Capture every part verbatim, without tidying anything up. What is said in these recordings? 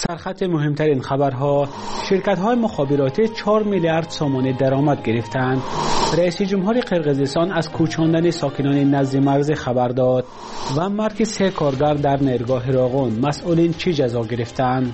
سرخط مهمترین خبرها: شرکت‌های مخابراتی چهار میلیارد سومانی درآمد گرفتند. رئیس جمهور قرقیزستان از کوچاندن ساکنان نزد مرز خبر داد. و مرگ سه کارگر در نیرگاه راغون، مسئولین چه جزا گرفتند؟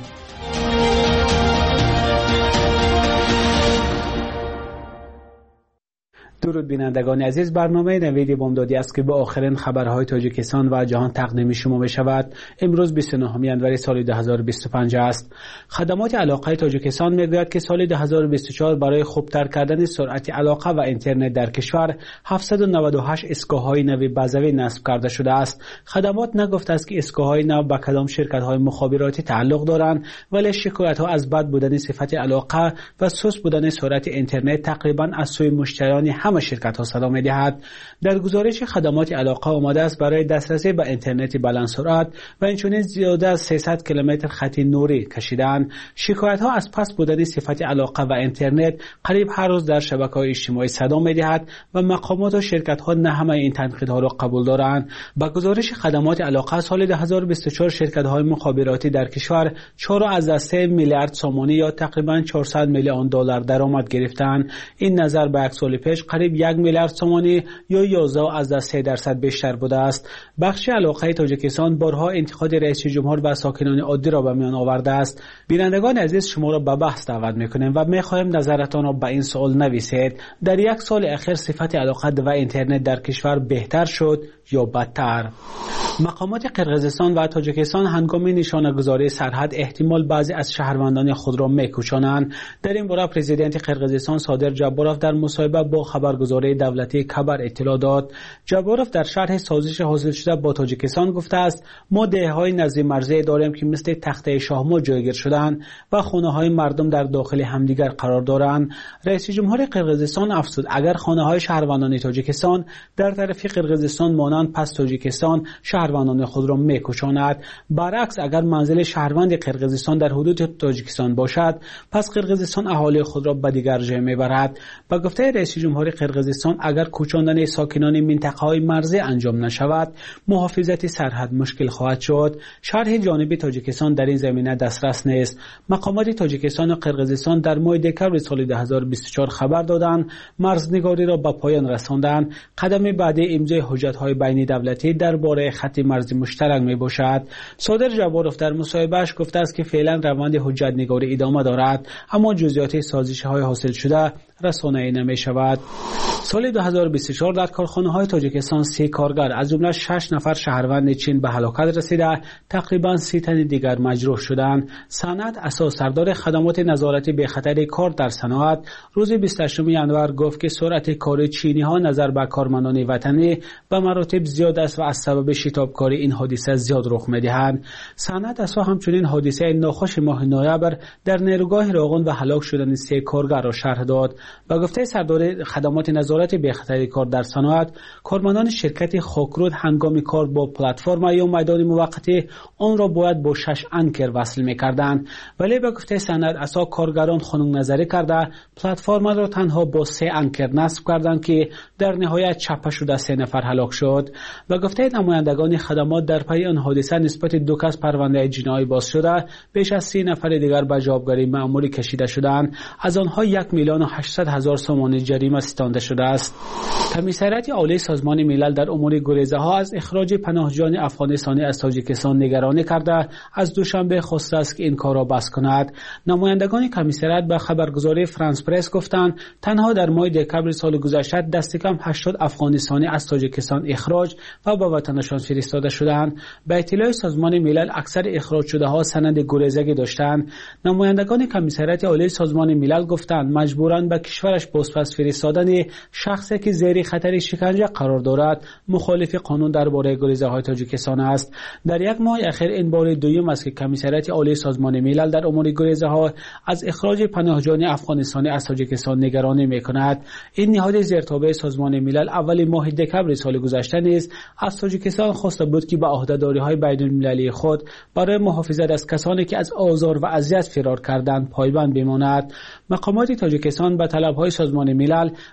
درود بینندگان عزیز، برنامه نوید بامدادی است که با آخرین خبرهای تاجیکستان و جهان تقدیم شما می شود. امروز بیست و نهم ژانویه سال دو هزار و بیست و پنج است. خدمات علاقه تاجیکستان میگوید که سال دو هزار و بیست و چهار برای خوبتر کردن سرعت علاقه و اینترنت در کشور هفتصد و نود و هشت ایستگاه‌های نوی بازوی نصب کرده شده است. خدمات نگفته است که ایستگاه‌های نو به کدام شرکت‌های مخابراتی تعلق دارند، ولی شکایت‌ها از بد بودن صفت علاقه و سست بودن سرعت اینترنت تقریباً از سوی مشتریان همه شرکت‌ها صدا می‌دهد. در گزارش خدمات علاقه آمده است برای دسترسی به اینترنت بلند سرعت و اینچنین زیاده از سیصد کیلومتر خط نوری کشیدند. شکایت‌ها از پس بودن صفت علاقه و اینترنت قریب هر روز در شبکه‌های اجتماعی صدا می‌دهد و مقامات و شرکت‌ها نه همه این تنقیدها را قبول دارند. با گزارش خدمات علاقه سال دو هزار و بیست و چهار شرکت‌های مخابراتی در کشور چهار از سه میلیارد سومانی یا تقریباً چهارصد میلیون دلار درآمد گرفتند. این نظر به یک سال پیش قریب یک میلیارد سومانی یا یازده از سه درصد بیشتر بوده است. بخش علاقه تاجیکستان بارها انتقاد رئیس جمهور و ساکنان عادی را به میان آورده است. بینندگان عزیز، شما را به بحث دعوت میکنیم و میخواهیم نظرتان را به این سوال نویسید: در یک سال اخیر صفت علاقه و اینترنت در کشور بهتر شد یا بدتر؟ مقامات قرقیزستان و تاجیکستان هنگام نشانه‌گذاری سرحد احتمال بعضی از شهروندان خود را میکشانند. در این باره پرزیدنت قرقیزستان صادر جباروف در مصاحبه با خبرگزاری دولتی کبر اطلاع داد. جباروف در شرح سازش حاصل شده با تاجیکستان گفته است: ما دهه‌های نزدیک مرزی داریم که مثل تخته شاهمو جایگیر شدند و خانه‌های مردم در داخل همدیگر قرار دارند. رئیس جمهور قرقیزستان افزود: اگر خانه‌های شهروندان تاجیکستان در طرف قرقیزستان مانند، پس تاجیکستان شهروندان خود را میکشاند. برعکس، اگر منزل شهروند قرقیزستان در حدود تاجیکستان باشد، پس قرقیزستان اهالی خود را به دیگر جای میبرد. با گفته رئیس جمهور قرقیزستان، اگر کوچاندن ساکنان منطقه‌های مرزی انجام نشود، محافظت سرحد مشکل خواهد شد. شرح جانبی تاجیکستان در این زمینه دسترس نیست. مقامات تاجیکستان و قرقیزستان در ماه دکمبر سال دو هزار و بیست و چهار خبر دادند مرزنگاری را به پایان رساندند. قدم بعدی امضای حجت‌های بین دولتی درباره خط مرزی مشترک می باشد. صادر جباروف در مصاحبهش گفته است که فعلا روند حجت نگاری ادامه دارد، اما جزئیات سازش‌های حاصل شده رسانه‌ای نمی شود. سال دو هزار و بیست و چهار در کارخانه‌های تاجیکستان سه کارگر از جمله شش نفر شهروند چین به هلاکت رسیده، تقریباً سی تن دیگر مجروح شدند. صنعت اساس سردار خدمات نظارت به خطر کار در صنعت روز بیست و هشتم ژانویه گفت که سرعت کار چینی‌ها نظر به کارمندان وطنی به مراتب زیاد است و از سبب شتابکاری این حادثه زیاد رخ می‌دهند. صنعت اساس همچنین حادثه ناخوش ماه نوامبر در نیروگاه راغون و هلاک شدن سه کارگر را شرح داد. با گفته سردار خدمات نظارت به خطر کار در صنعت، کارمندان شرکت خاکرود هنگام کار با پلتفرم یا میدان موقتی آن را باید با شش انکر وصل می‌کردند، ولی با گفته صنعت اساس کارگران خنک نظری کرده پلتفرم را تنها با سه انکر نصب کردند که در نهایت چپه شده سه نفر هلاک شد. و گفته نمایندگان خدمات در پی آن حادثه نسبت دو کس پرونده جنایی باز شده، بیش از سی نفر دیگر به جوابگری مأموری کشیده شدند. از آنها یک میلیون و هشتصد هزار سومانی جریمه ستانده شده است. کمیسریت عالی سازمان ملل در امور گریزه ها از اخراج پناهجویان افغانستانی از تاجیکستان نگرانی کرده از دوشنبه خواسته است که این کار را بس کند. نمایندگان کمیسریت به خبرگزاری فرانس پرس گفتند تنها در ماه دکمبر سال گذشته دست کم هشتاد افغانستانی از تاجیکستان اخراج و به وطنشان فرستاده شدند. به اطلاع سازمان ملل اکثر اخراج شده ها سند گریزگی داشتند. نمایندگان کمیسریت عالی سازمان ملل گفتند مجبورند به کشورش بازپس فرستادن شخصی که زیر خطر شکنجه قرار دارد مخالف قانون درباره گریزه های تاجیکستان است. در یک ماه اخیر این بار دوم است که کمیسریت عالی سازمان ملل در امور گریزه ها از اخراج پناهجویان افغانستانی از تاجیکستان نگرانی میکند. این نهاد زیرتابع سازمان ملل اول ماه دکمبر سال گذشته نیز از تاجیکستان خواسته بود که به عهده‌داری‌های بین‌المللی خود برای محافظت از کسانی که از آزار و اذیت فرار کردند پایبند بماند. مقامات تاجیکستان به طلب‌های سازمان ملل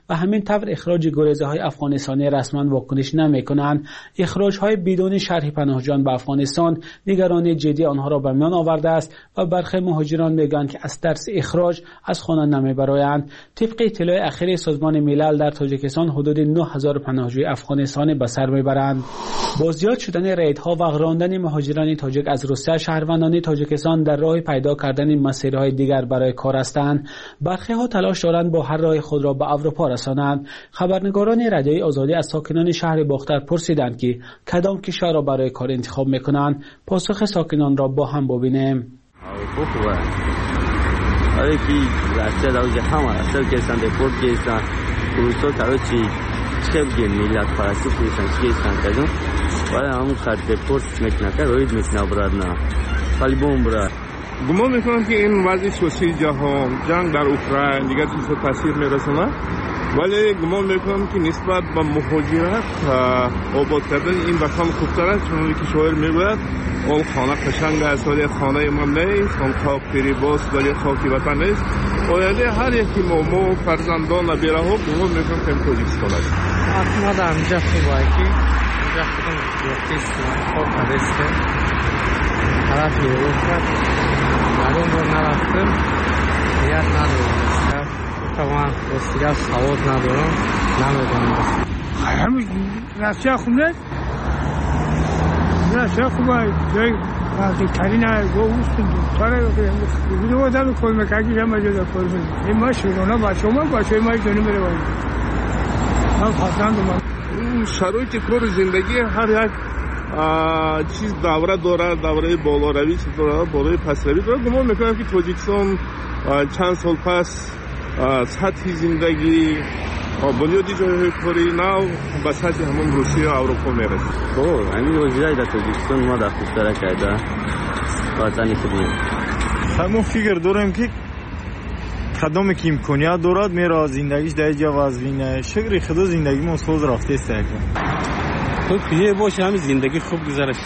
و همین طور اخراج گریزه های افغانستانی رسما واکنش نمی کنند. اخراج های بدون شرح پناهجویان به افغانستان نگرانی جدی آنها را به میان آورده است و برخی مهاجران میگویند که از ترس اخراج از خانه نمیبرایند. طبق اطلاع اخیر سازمان ملل در تاجیکستان حدود نه هزار پناهجوی افغانستانی به سر میبرند. با زیاد شدن ریدها و راندن مهاجران تاجیک از روسیه، شهروندان تاجیکستان در راه پیدا کردن مسیرهای دیگر برای کار هستند. برخی ها تلاش دارند با هر راه خود را به اروپا رسانند. خبرنگاران رادیوی آزادی از ساکنان شهر باختر پرسیدند که کدام کشور را برای کار انتخاب میکنند. پاسخ ساکنان را با هم ببینیم. آره کی راستش داوجه همه اصل کسان دپورت کسان روسو تاوچی چه میلاد فارسی کسان کسان کدوم ولی همون خط دپورت میکنه روید میکنه براد نه ولی بوم براد گمان میکنم که این وضع سیاسی جهان جنگ در اوکراین دیگر چیزا تاثیر میرسونه ولی گمان میکنم که نسبت به مهاجرت آباد کردن این وطن خوبتر است چون که شاعر میگوید اون خانه قشنگ است ولی خانه من نیست اون خاک پیری باست ولی خاکی وطن نیست ولی هر یکی ما ما فرزندان بیره ها گمان میکنم که این تاجیکستان است ما در اینجا خوبه که اینجا خودم دوستیست خوب پدسته طرف یوروپا معلوم رو نرفتم نیت ندارم تمام وسیله سواد ندارم نمیدونم همین راستی خوب نیست راستی خوبه جای وقتی ترین است و اوستون داره بودو آدم کل مکاکی هم مجازه کل میده این ما شیرونه با شما با شما دونی میره باید من خواستم من شرایط کار زندگی هر یک چیز دوره داره دوره بالا روی چیز داره بالای پس روی داره گمان میکنم که تاجیکستان چند سال پس سطح زندگی بنیادی جای کاری نو به سطح همون روسیه و اروپا میرسه. اوه همین وجودی در تاجیکستان ما در خوشتره کرده وطنی که بیم همون فکر دارم که کدام که امکانیت دارد میره زندگیش در جا وزوینه شکری خدا زندگی ما سوز رفته است تو پیه باشه همین زندگی خوب گذرشت.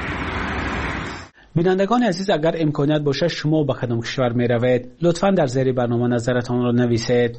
بینندگان عزیز اگر امکانیت باشه شما به کدام کشور می روید لطفاً در زیر برنامه نظرتان را نویسید.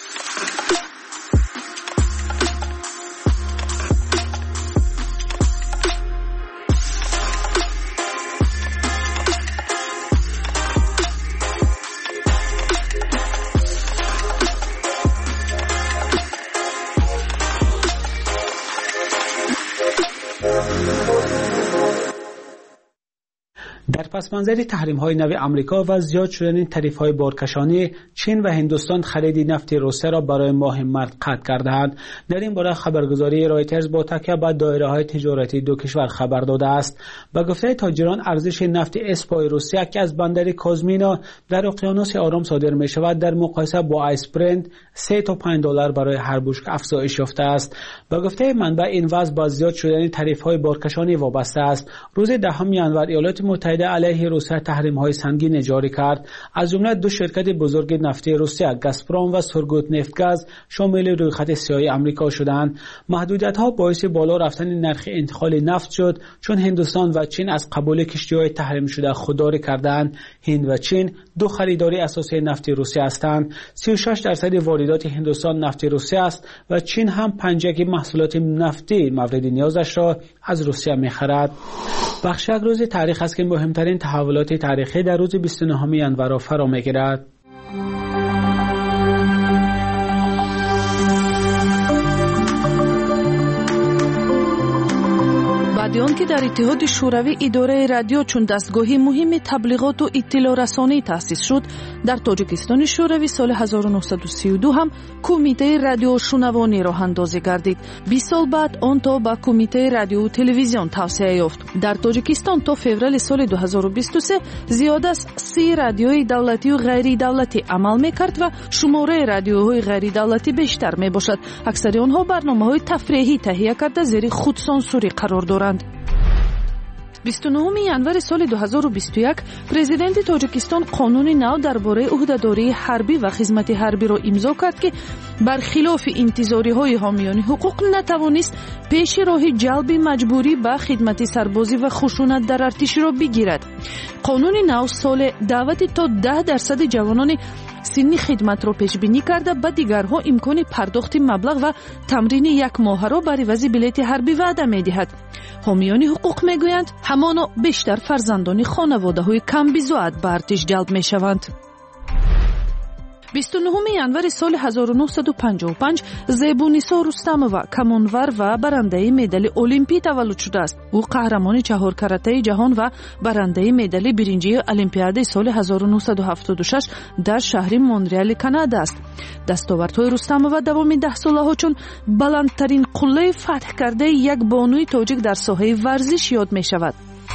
در پس منظر تحریم‌های نو آمریکا و زیاد شدن تعرفه‌های بارکشانی، چین و هندوستان خرید نفت روسیه را برای ماه مارس قطع کردند. در این باره خبرگزاری رایترز با تکیه بر دایره‌های تجارتی دو کشور خبر داده است. به گفته تاجران ارزش نفت اسپای روسیه که از بندر کازمینا در اقیانوس آرام صادر می‌شود در مقایسه با آیس برنت سه تا پنج دلار برای هر بشکه افزایش یافته است. به گفته منبع این وضع با زیاد شدن تعرفه‌های بارکشانی وابسته است. روز دهم ژانویه ایالات متحده علیه روسیه تحریم‌های سنگین جاری کرد. از جمله دو شرکت بزرگ نفتی روسیه گازپروم و سورگوت نفتگاز شامل روی خط سیاه آمریکا شدند. محدودیت‌ها باعث بالا رفتن نرخ انتقال نفت شد چون هندوستان و چین از قبول کشتی‌های تحریم شده خودداری کردند. هند و چین دو خریداری اساسی نفت روسیه هستند. سی و شش درصد واردات هندوستان نفت روسیه است و چین هم پنجاه محصولات نفتی مورد نیازش را از روسیه می‌خرد. بخش یک روز تاریخ است که مهمترین تحولات تاریخی در روز بیست و نهم ژانویه را فرا می‌گیرد. بعد آن که در اتحاد شوروی اداره رادیو چون دستگاهی مهم تبلیغات و اطلاع رسانی تأسیس شد، در تاجیکستان شوروی سال هزار و نهصد و سی و دو هم کمیته رادیو شنوانی راه اندازی گردید. بیست سال بعد آن تا به کمیته رادیو و تلویزیون توسعه یافت. در تاجیکستان تا فوریه سال دو هزار و بیست و سه زیاده از سی رادیوی دولتی و غیر دولتی عمل می‌کرد و شماره رادیوهای غیر دولتی بیشتر می‌باشد. اکثر آنها برنامه‌های تفریحی تهیه کرده زیر خودسانسوری قرار دارند. بیست و نهم ژانویه سال دو هزار و بیست و یک پرزیدنت تاجیکستان قانون نو درباره عهدهداری حربی و خدمت حربی را امضا کرد که برخلاف انتظاری‌های حامیان حقوق نتوانست پیش راه جلب مجبوری به خدمت سربازی و خشونت در ارتش را بگیرد. قانون نو سال دعوت تا ده درصد جوانان سنی خدمت را پیش بینی کرده به دیگرها امکان پرداخت مبلغ و تمرین یک ماه را بر عوض بلیط حربی وعده می‌دهد. حامیان حقوق میگویند همانا بیشتر فرزندان خانواده‌های کم بزاعت به ارتش جلب میشوند. بیست و نهم ینور سال هزار و نهصد و پنجاه و پنج زیبونیسا رستمова کمانور و برنده مدال المپی تولد شده است. او قهرمان چهار کرته جهان و برنده مدال برنجی المپیاد سال هزار و نهصد و هفتاد و شش در شهر مونترال کانادا است. دستاوردهای رستمova دوام ده ساله ها چون بلندترین قله فتح کرده یک بانوی تاجیک در ساحه ورزش یاد می شود.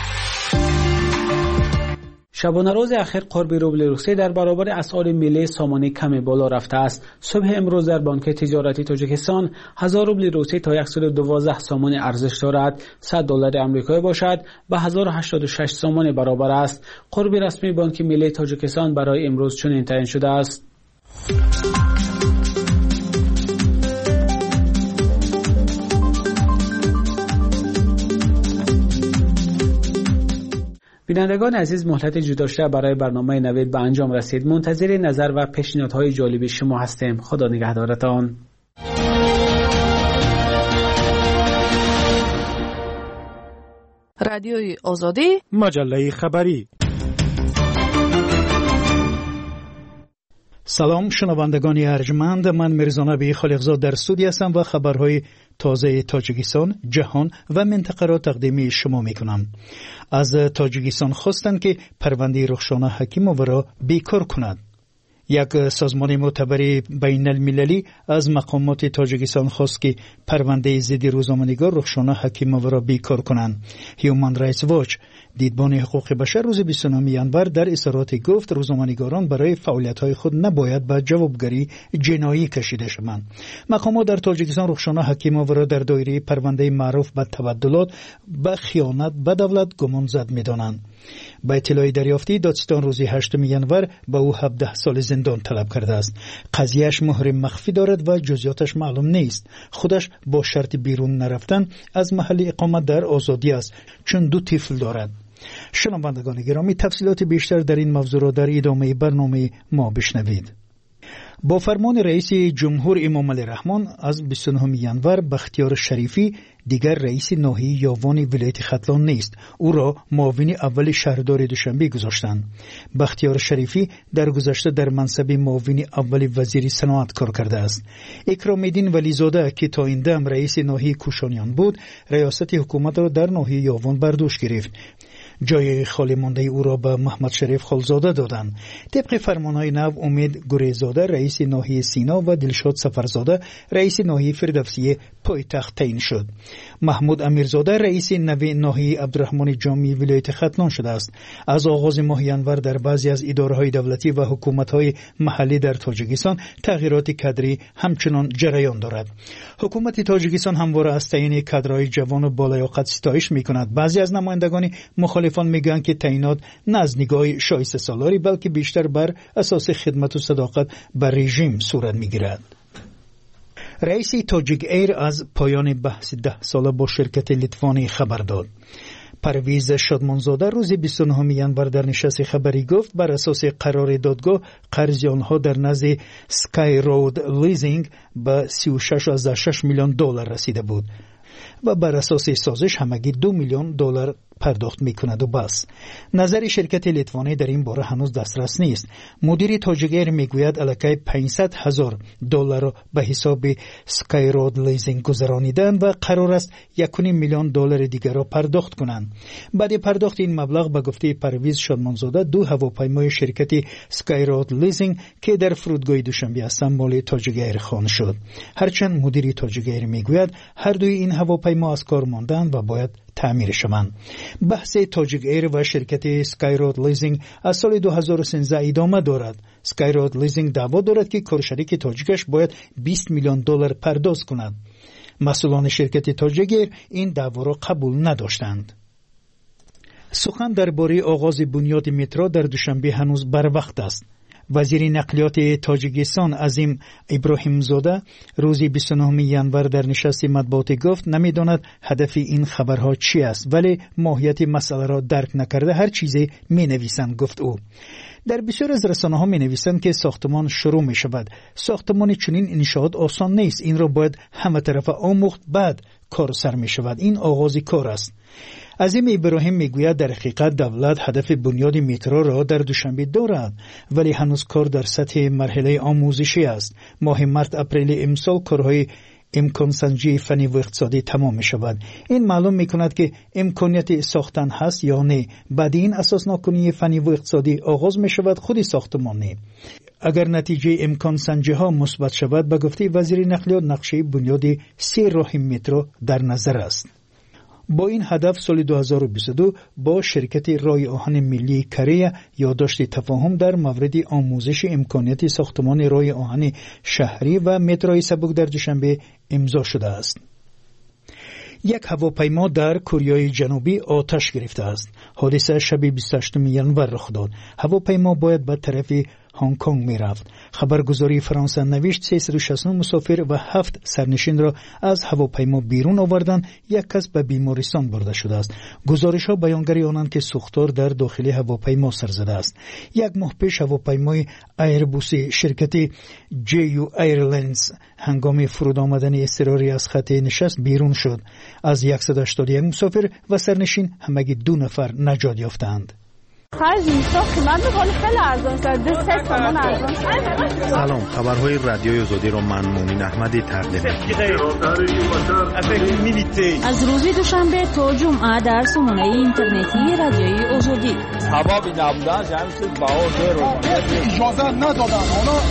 شبانه روز اخیر قرب روبل روسی در برابر اسعار ملی سامانه کمی بالا رفته است. صبح امروز در بانک تجارتی تاجیکستان هزار روبل روسی تا صد و دوازده سامان ارزش دارد. صد دلار آمریکایی باشد به هزار و هشتاد و شش سامان برابر است. قرب رسمی بانک ملی تاجیکستان برای امروز چنین تعیین شده است. بینندگان عزیز، مهلت جدا شده برای برنامه نوید به انجام رسید. منتظر نظر و پیشنهادهای جالب شما هستیم. خدا نگهدارتان. رادیوی آزادی، مجله خبری. سلام شنوندگان ارجمند، من میرزا نبی خالقزاد در استودیو هستم و خبرهای تازه تاجیکستان، جهان و منطقه را تقدیم شما میکنم. از تاجیکستان خواستند که پرونده رخشانه حکیمووا را بیکار کند. یک سازمان معتبر بین المللی از مقامات تاجیکستان خواست که پرونده ضد روزنامه‌نگار رخشانه حکیمووا را بیکار کنند. هیومن رایتس واچ، دیدبان حقوق بشر، روز بیست و نه ژانویه در اظهاراتی گفت روزنامه‌نگاران برای فعالیت‌های خود نباید به جوابگری جنایی کشیده شوند. مقامات در تاجیکستان رخشانه حکیمووا را در دایره پرونده معروف به تبدلات به خیانت به دولت گمانزد می‌دانند. با اطلاع دریافتی دادستان روز هشتم ژانویه به او هفده سال زندان طلب کرده است. قضیهش مهر مخفی دارد و جزئیاتش معلوم نیست. خودش با شرط بیرون نرفتن از محل اقامت در آزادی است چون دو طفل دارد. شنوندگان گرامی، تفصیلات بیشتر در این موضوع را در ادامه برنامه ما بشنوید. با فرمان رئیس جمهور امام علی رحمان از بیست و نه ژانویه بختیار شریفی دیگر رئیس ناحیه یاوان ولایت ختلان نیست. او را معاون اول شهردار دوشنبه گذاشتند. بختیار شریفی در گذشته در منصب معاون اول وزیر صنعت کار کرده است. اکرام الدین ولیزاده که تا این دم رئیس ناحیه کوشانیان بود، ریاست حکومت را در ناحیه یاوان بر دوش گرفت. جای خالی مانده او را به محمد شریف خالزاده دادند. طبق فرمانهای نو امید گریزاده رئیس ناحیه سینا و دلشاد سفرزاده رئیس ناحیه فردوسیه پایتخت تعیین شد. محمود امیرزاده رئیس نوی ناحیه عبدالرحمن جامی ولایت ختلان شده است. از آغاز ماه ژانویه در بعضی از اداره‌های دولتی و حکومت‌های محلی در تاجیکستان تغییرات کادری همچنان جریان دارد. حکومت تاجیکستان همواره از تعیین کادرهای جوان و بالیاقت ستایش می‌کند. بعضی از نمایندگان مخالفان میگویند که تعیینات نه از نگاه شایسته سالاری بلکه بیشتر بر اساس خدمت و صداقت بر رژیم صورت می‌گیرد. رئیس تاجیک ایر از پایان بحث ده ساله با شرکت لیتوانی خبر داد. پرویز شادمانزاده روز بیست و نه ژانویه در نشست خبری گفت بر اساس قرار دادگاه قرض آنها در نزد سکای رود لیزینگ به سی و شش و شش میلیون دلار رسیده بود و بر اساس سازش همگی دو میلیون دلار پرداخت میکند و بس. نظر شرکت لیتوانی در این باره هنوز دسترس نیست. مدیر تاجیک ایر میگوید الکی پانصد هزار دلار به حساب سکای رود لیزینگ گذرانیدند و قرار است یک میلیون دلار دیگر را پرداخت کنند. بعد پرداخت این مبلغ به گفته پرویز شادمانزاده دو هواپیمای شرکت سکای رود لیزینگ که در فرودگاه دوشنبه هستند مال تاجیک ایر خوانده شد. هرچند مدیر تاجیک ایر میگوید هر دوی این هواپیما از کار ماندند و باید تعمیر شوند. بحث تاجیک ایر و شرکت سکای رود لیزینگ از سال دو هزار و سیزده ادامه دارد. سکای رود لیزینگ دعوا دارد که کارشریک تاجیکش باید بیست میلیون دلار پرداخت کند. مسئولان شرکت تاجیک ایر این دعوا را قبول نداشتند. سخن درباره آغاز بنیاد مترو در دوشنبه هنوز بر وقت است. وزیر نقلیات تاجیکستان عظیم ابراهیم زاده روز بیست و نه ژانویه در نشست مطبوعاتی گفت نمیداند هدف این خبرها چی است ولی ماهیت مسئله را درک نکرده هر چیزی می نویسند. گفت او در بسیار از رسانه ها می نویسند که ساختمان شروع می شود. ساختمان چنین انشاءات آسان نیست. این را باید همه طرف آموخت، بعد کار سر می شود. این آغاز کار است. عظیم ابراهیم میگوید در حقیقت دولت هدف بنیاد مترو را در دوشنبه دارد، ولی هنوز کار در سطح مرحله آموزشی است. ماه مارس اپریل امسال کارهای امکان سنجی فنی و اقتصادی تمام می شود. این معلوم می کند که امکانیت ساختن هست یا نه. بعد این اساس ناکنی فنی و اقتصادی آغاز می شود خود ساختمان نه. اگر نتیجه امکان سنجی ها مثبت شود، به گفته وزیر نقلیات نقشه بنیاد سه راه مترو در نظر است. با این هدف سال دو هزار و بیست و دو با شرکت رای آهن ملی کره یادداشت تفاهم در مورد آموزش امکانیت ساختمان رای آهن شهری و متروی سبک در دوشنبه امضا شده است. یک هواپیما در کره جنوبی آتش گرفته است. حادثه شب بیست و هشتم ژانویه رخ داد. هواپیما باید به طرف هنگ کنگ می رفت. خبرگزاری فرانسه نوشت سیصد و شصت و نه مسافر و هفت سرنشین را از هواپیما بیرون آوردند. یک کس به بیمارستان برده شده است. گزارش ها بیانگری آنند که سوختار در داخل هواپیما سر زده است. یک ماه پیش هواپیمای ایربوس شرکت جی یو ایرلاینز هنگام فرود آمدن اضطراری از خط نشست بیرون شد. از صد و هشتاد و یک مسافر و سرنشین همگی دو نفر نجات یافتند. خرج ساخت من حال خیلی ارزان شد. دو سه تومان ارزان. سلام، خبرهای رادیوی آزادی را من مومن احمدی تقدیم می‌کنم. از روز دوشنبه تا جمعه در سامانه اینترنتی رادیوی آزادی. حبابی نبودن جمعیت باور رو اجازه ندادن.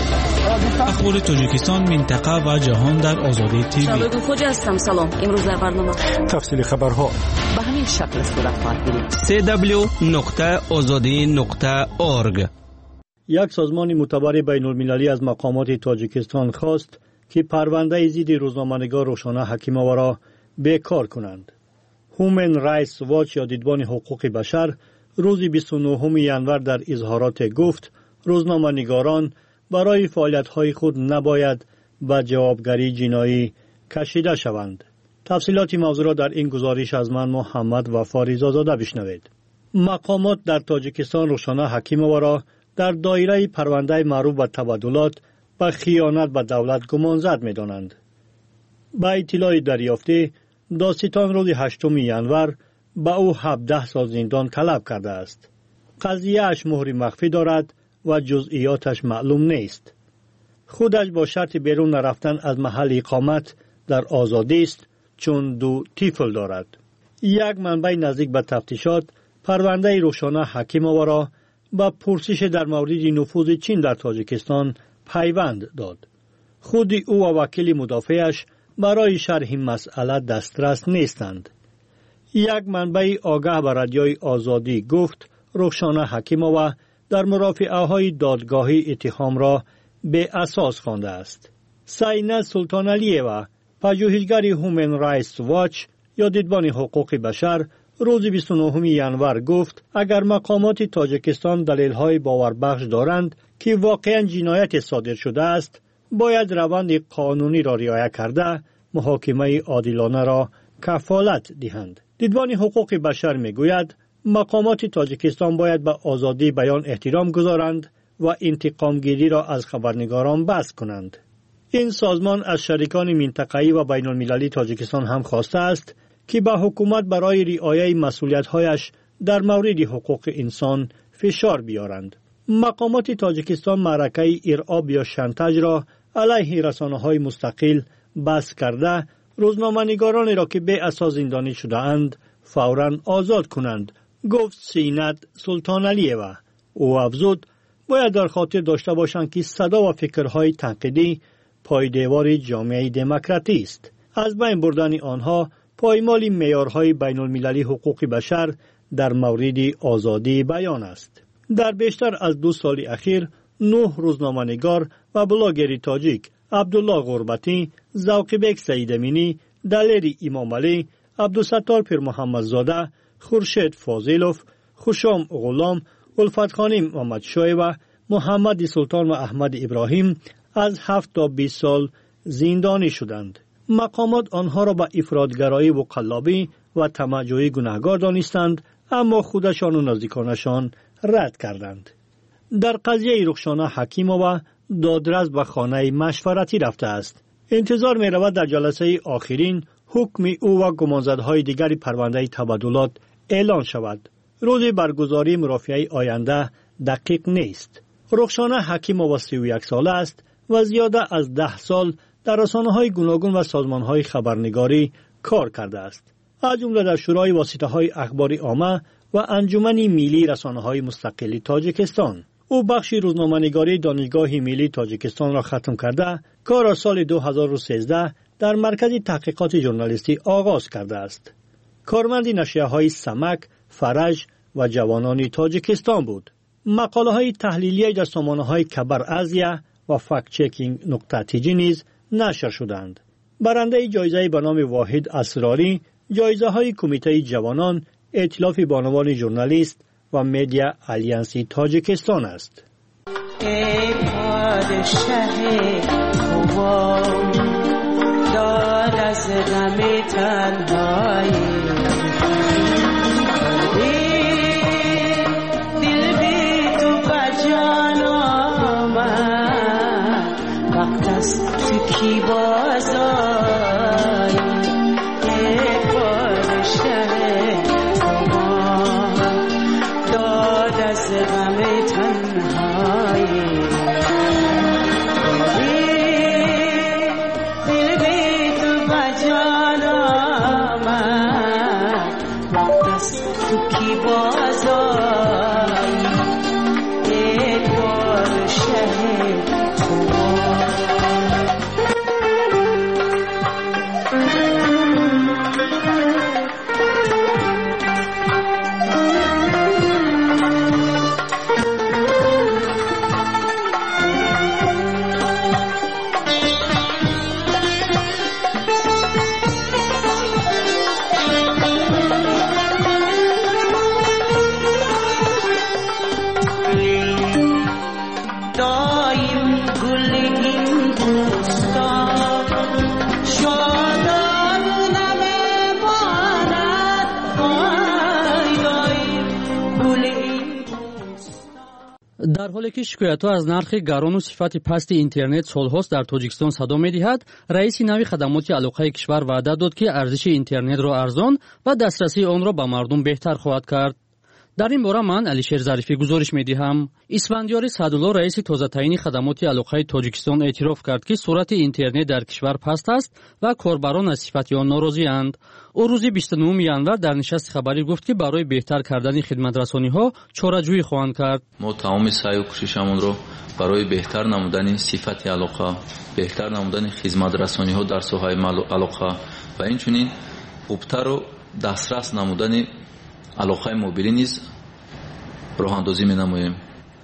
اخبار تاجیکستان، منطقه و جهان در آزادی تیوی. شبکه خوج هستم. سلام. امروز در برنامه تفصیل خبرها به همین شکل صورت خواهد گرفت. سی دبلیو نقطه آزادی نقطه اورگ. یک سازمان معتبر بین المللی از مقامات تاجیکستان خواست که پرونده ضد روزنامه‌نگار روشانا حکیمووا را بیکار کنند. هومن رایتس واچ یا دیدبان حقوق بشر روز بیست و نهم ژانویه در اظهارات گفت روزنامه‌نگاران برای فعالیت‌های خود نباید به جوابگری جنایی کشیده شوند. تفصیلات موضوع را در این گزارش از من محمد وفاریزاده بشنوید. مقامات در تاجیکستان روشانا حکیمووا را در دایره پرونده مربوط به تبادلات به خیانت به دولت گمانزد می‌دانند. با اطلاع دریافته دادستان روز هشتم ژانویه به او هفده سال زندان طلب کرده است. قضیه اش مهر مخفی دارد و جزئیاتش معلوم نیست. خودش با شرط بیرون نرفتن از محل اقامت در آزادی است چون دو طفل دارد. یک منبع نزدیک به تفتیشات پرونده روشانا حکیمووا را با پرسش در مورد نفوذ چین در تاجیکستان پیوند داد. خود او و وکیل مدافعش برای شرح مسئله دسترس نیستند. یک منبع آگاه به رادیوی آزادی گفت روشانا حکیمووا در مرافعه های دادگاهی اتهام را به اساس خوانده است. سینه سلطان علیوه، پژوهشگر هومن رایتس واچ یا دیدبان حقوق بشر روز بیست و نهم ژانویه گفت اگر مقامات تاجیکستان دلیل‌های باوربخش دارند که واقعاً جنایت صادر شده است، باید روند قانونی را رعایت کرده محاکمه عادلانه را کفالت دهند. دیدبان حقوق بشر میگوید مقامات تاجیکستان باید به آزادی بیان احترام گذارند و انتقام گیری را از خبرنگاران بس کنند. این سازمان از شریکان منطقه‌ای و بین المللی تاجیکستان هم خواسته است که به حکومت برای رعایت مسئولیت‌هایش در مورد حقوق انسان فشار بیارند. مقامات تاجیکستان معرکه ارعاب یا شانتاژ را علیه رسانه‌های مستقل بس کرده روزنامه‌نگارانی را که به اساس زندانی شده اند فوراً آزاد کنند، گفت سینت سلطان علیوه. او افزود باید در خاطر داشته باشند که صدا و فکرهای تنقیدی پایدیوار جامعه دموکراتی است. از بین بردن آنها پایمال معیارهای بین المللی حقوق بشر در مورد آزادی بیان است. در بیشتر از دو سال اخیر نه روزنامه‌نگار و بلاگر تاجیک عبدالله غربتی، ذوقبک سعید امینی، دلیر امام علی، عبدالستار پیر محمدزاده، خورشید فاضلوف، خوشام غلام، الفت خانم محمد شای و محمد سلطان و احمد ابراهیم از هفت تا بیست سال زندانی شدند. مقامات آنها را به افراطگرایی و قلابی و طمع‌جویی گناهکار دانستند، اما خودشان و نزدیکانشان رد کردند. در قضیه رخشانه حکیمова دادرس به خانه مشورتی رفته است. انتظار می رود در جلسه آخرین حکم او و گمانزدهای دیگر پرونده تبادلات اعلان شود. روز برگزاری مرافعه آینده دقیق نیست. رخشانه حکیمova سی و یک ساله است و زیاده از ده سال در رسانه‌های گوناگون و سازمان‌های خبرنگاری کار کرده است. از جمله در شورای واسطه‌های اخباری عامه و انجمن ملی رسانه‌های مستقل تاجیکستان. او بخش روزنامه‌نگاری دانشگاه ملی تاجیکستان را ختم کرده، کار را سال دو هزار و سیزده در مرکز تحقیقات ژورنالیستی آغاز کرده است. کارمند نشریه‌های سمک، فرج و جوانان تاجیکستان بود. مقاله‌های تحلیلی در سامانه‌های کبر ازیا و فکت چکینگ نقطه تی جی نیز نشر شدند. برنده جایزه به نام واحد اسراری جایزه های کمیته جوانان، ائتلاف بانوان ژورنالیست و مدیا آلیانسی تاجیکستان است. ای پادشاه خوبان داد از غم تنهایی دل بی تو بجان آمد وقت است تو کی بازایی ای پادشاه خوبان داد از غم تنهایی در حالی که شکایت‌ها از نرخ گران و صفت پست اینترنت سال‌هاست در تاجیکستان صدا می‌دهد، رئیس نوی خدمات علاقه کشور وعده داد که ارزش اینترنت را ارزان و دسترسی آن را به مردم بهتر خواهد کرد. در این باره من علیشیر ظریفی گزارش می‌دهم. اسفندیار سعدالله رئیس تازه تعیین خدمات علاقه تاجیکستان اعتراف کرد که سرعت اینترنت در کشور پست است و کاربران از صفت آن ناراضی‌اند. او روز بیست و نهم ژانویه در نشست خبری گفت که برای بهتر کردن خدمت‌رسانی‌ها چاره‌جویی خواهند کرد. ما تمام سعی و کوششمون رو برای بهتر نمودن صفت علاقه، بهتر نمودن خدمت‌رسانی‌ها در ساحه علاقه و اینچنین خوبتر و دسترس نمودن علاقه موبیلی نیز راه اندازی می‌نماییم.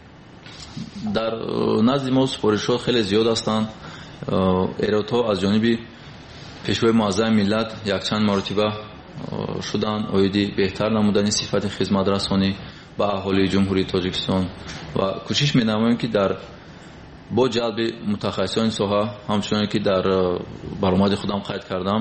در نزد ما سفارش‌ها خیلی زیاد هستند. ایرادها از جانب پیشوای معظم ملت یک چند مرتبه شدن اویدی بهتر نمودن صفت خدمت رسانی به اهالی جمهوری تاجیکستان و کوشش می‌نماییم که در با جلب متخصصان ساحه همچنان که در برآمد خودم قید کردم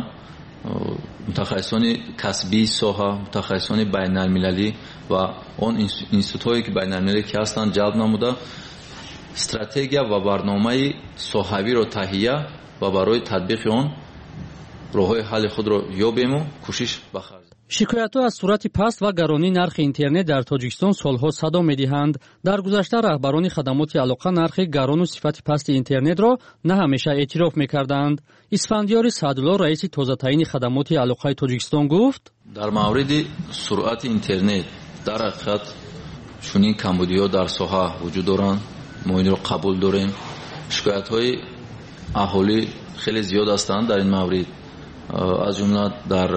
متخصصان کسبی ساحه، متخصصان بین المللی و آن اینستیتوت‌هایی که بین المللی که هستند جلب نموده استراتژی و برنامه ساحوی را تهیه و برای تطبیق آن راه‌های حل خود را یابیم و کوشش بخرج. شکایت‌ها از صورت پست و گرانی نرخ اینترنت در تاجیکستان سالها صدا می‌دهند. در گذشته رهبران خدمات علاقه نرخ گران و صفت پست اینترنت را نه همیشه اعتراف می‌کردند. اسفندیار سعدالله رئیس تازه تعیین خدمات علاقه تاجیکستان گفت: در مورد سرعت اینترنت در حقیقت چنین کمبودی‌ها در ساحه وجود دارند. ما این را قبول داریم. شکایت‌های اهالی خیلی زیاد هستند در این مورد، از جمله در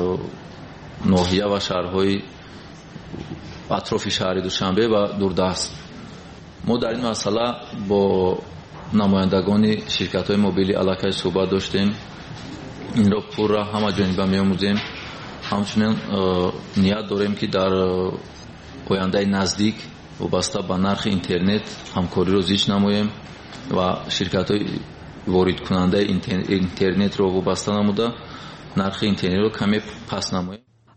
ناحیه و شهرهای اطراف شهر دوشنبه و دوردست. ما در این مسئله با نمایندگان شرکت‌های موبیلی علاقه صحبت داشتیم. این را پورا همه جانبه می‌آموزیم. همچنین نیت داریم که در آینده نزدیک وابسته به نرخ اینترنت همکاری را زیست نماییم و شرکت‌های وارد کننده اینترنت را وابسته نموده نرخ اینترنت را کمی پس نماییم.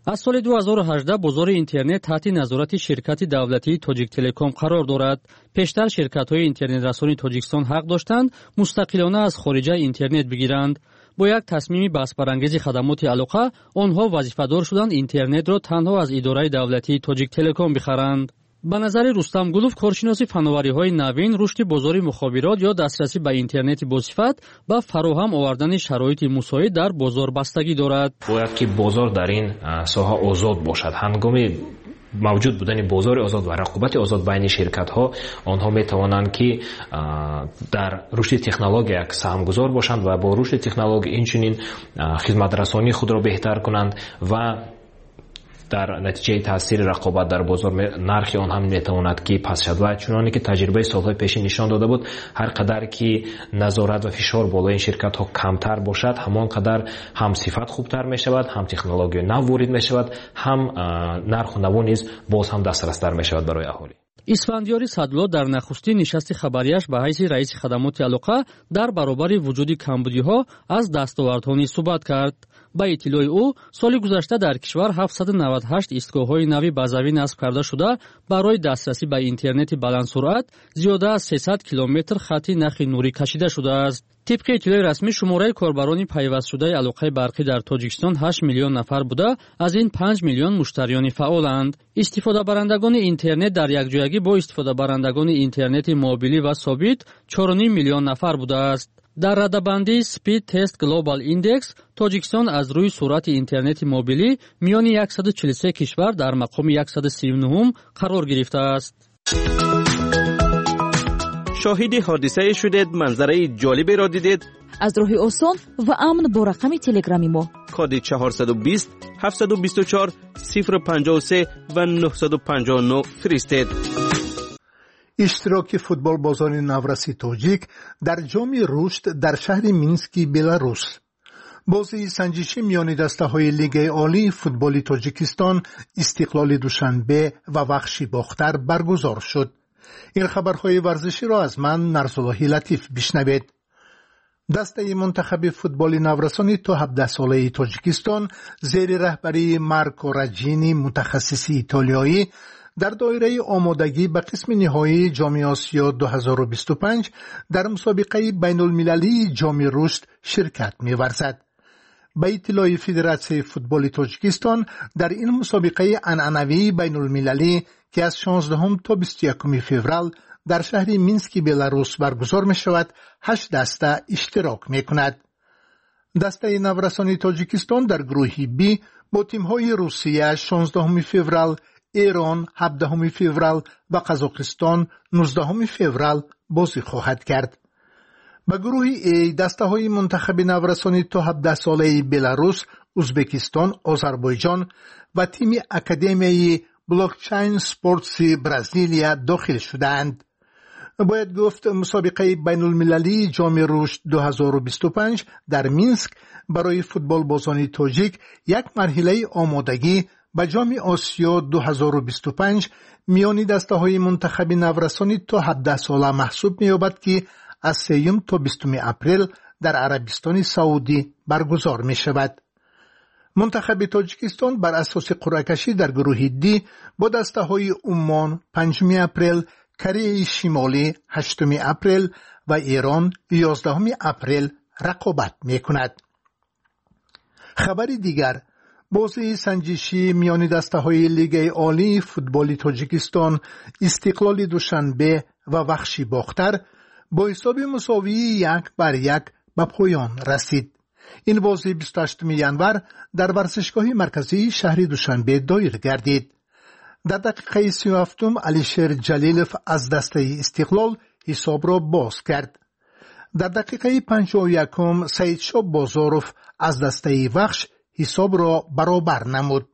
аз соли ду ҳазору ҳаждаҳ бозори интернет таҳти назорати ширкати давлатии Тоҷик Телеком қарор дорад. пештар ширкатҳои интернетрасони Тоҷикистон ҳақ доштанд мустақилона аз хориҷа интернет бигиранд. бо як тасмими баҳсбарангези хадамоти алоқа онҳо вазифадор шуданд интернетро танҳо аз идораи давлатии Тоҷик Телеком бихаранд. ба назари Рустам Гулов, коршиноси фановариҳои навин, рушди бозори мухобирот ё дастрасӣ ба интернети босифат ба фароҳам овардани шароити мусоид дар бозор бастагӣ дорад. бояд ки бозор дар ин соҳа озод бошад. ҳангоми мавҷуд будани бозори озод ва рақобати озод байни ширкатҳо, онҳо метавонанд ки дар рушди технология саҳмгузор бошанд ва бо рушди технология инчунин хизматрасонии худро беҳтар кунанд ва дар натиҷаи таъсири рақобат дар бозор нархи он ҳам метавонад ки паст шавад ва чуноне ки таҷрибаи солҳои пешин нишон дода буд, ҳар қадар ки назорат ва фишор болои ин ширкатҳо камтар бошад, ҳамон қадар ҳам сифат хубтар мешавад, ҳам технология нав ворид мешавад, ҳам нарху наво низ боз ҳам дастрастар мешавад барои аҳолӣ. исфандиёри Садулло дар нахустин нишасти хабарияш ба ҳайси раиси хадамоти алоқа дар баробари вуҷуди камбудиҳо аз дастовардҳо низ суҳбат кард. ба иттилои ӯ, соли гузашта дар кишвар ҳафтсаду навад и ҳашт истгоҳҳои нави базавӣ насб карда шуда, барои дастрасӣ ба интернети баландсуръат зиёда аз сесад километр хатти нахи нурӣ кашида шудааст. тибқи иттилои расмӣ, шумораи корбарони пайвастшудаи алоқаи барқӣ дар Тоҷикистон ҳашт миллион нафар буда, аз ин панҷ миллион муштариёни фаъоланд. истифодабарандагони интернет дар якҷоягӣ бо истифодабарандагони интернети мобилӣ ва собит чору ним миллион нафар будааст. дар радабандии Speed Test Global Index Тоҷикистон аз рӯи суръати интернети мобилӣ миёни яксаду чилу се кишвар дар мақоми яксаду сию нуҳум қарор гирифтааст. шоҳиди ҳодисае шудед, манзараи ҷолиберо дидед? аз роҳи осон ва амн бо рақами телеграми мо коди чаҳорсаду бист ҳафтсаду бисту чор сифр панҷоҳу се ва нуҳсаду панҷоҳу нӯ фиристед. иштироки футболбозони навраси тоҷик дар ҷоми рушд дар шаҳри Мински, Беларус. бозии санҷишӣ миёни дастаҳои Лигаи олии футболи Тоҷикистон Истиқлоли Душанбе ва Вахши Бохтар баргузор шуд. ин хабарҳои варзиширо аз ман Нарзуллоҳи Латиф бишнавед. дастаи мунтахаби футболи наврасони то ҳабдаҳ-солаи Тоҷикистон зери раҳбарии Марко Раҷини, мутахассиси итолиёӣ, дар доираи омодагӣ ба қисми ниҳоии ҷоми Осиё ду ҳазору бисту панҷ дар мусобиқаи байнулмилалии ҷоми рушд ширкат меварзад. ба иттилои Федератсияи футболи Тоҷикистон, дар ин мусобиқаи анъанавии байнулмилалӣ ки аз шонздаҳум то бисту якуми феврал дар шаҳри Мински, Беларус баргузор мешавад, ҳашт даста иштирок мекунад. дастаи наврасони Тоҷикистон дар гурӯҳи Б бо тимҳои Русия шонздаҳуми феврал, ایران هفدهم فوریه و قزاقستان نوزدهم فوریه بازی خواهد کرد. به گروه ای دسته‌های منتخب نورسانی تا هفده ساله بلاروس، ازبکستان، آذربایجان و تیم اکادمیای بلاکچین سپورتسی برزیلیا داخل شدند. باید گفت مسابقه بین المللی جام رشد دو هزار و بیست و پنج در مینسک برای فوتبال بازان تاجیک یک مرحله آمادگی به جام آسیا دو هزار و بیست و پنج میان دسته‌های منتخب نورسانی تا هفده ساله محسوب می‌یابد که از سوم تا بیستم اپریل در عربستان سعودی برگزار می‌شود. منتخب تاجیکستان بر اساس قرعه‌کشی در گروه دی با دسته‌های عمان پنجم اپریل، کره شمالی هشتم اپریل و ایران یازدهم اپریل رقابت می‌کند. خبر دیگر، بازی سنجشی میان دسته‌های لیگ عالی فوتبال تاجیکستان استقلال دوشنبه و وخشی باختر با حساب مساوی یک بر یک به پایان رسید. این بازی بیست و هشتم ژانویه در ورزشگاه مرکزی شهر دوشنبه دایر گردید. در دقیقه سی و هفتم علیشیر جلیلوف از دسته استقلال حساب را باز کرد. در دقیقه پنجاه و یکم سعید شاه بازاروف از دسته وخش حساب را برابر نمود.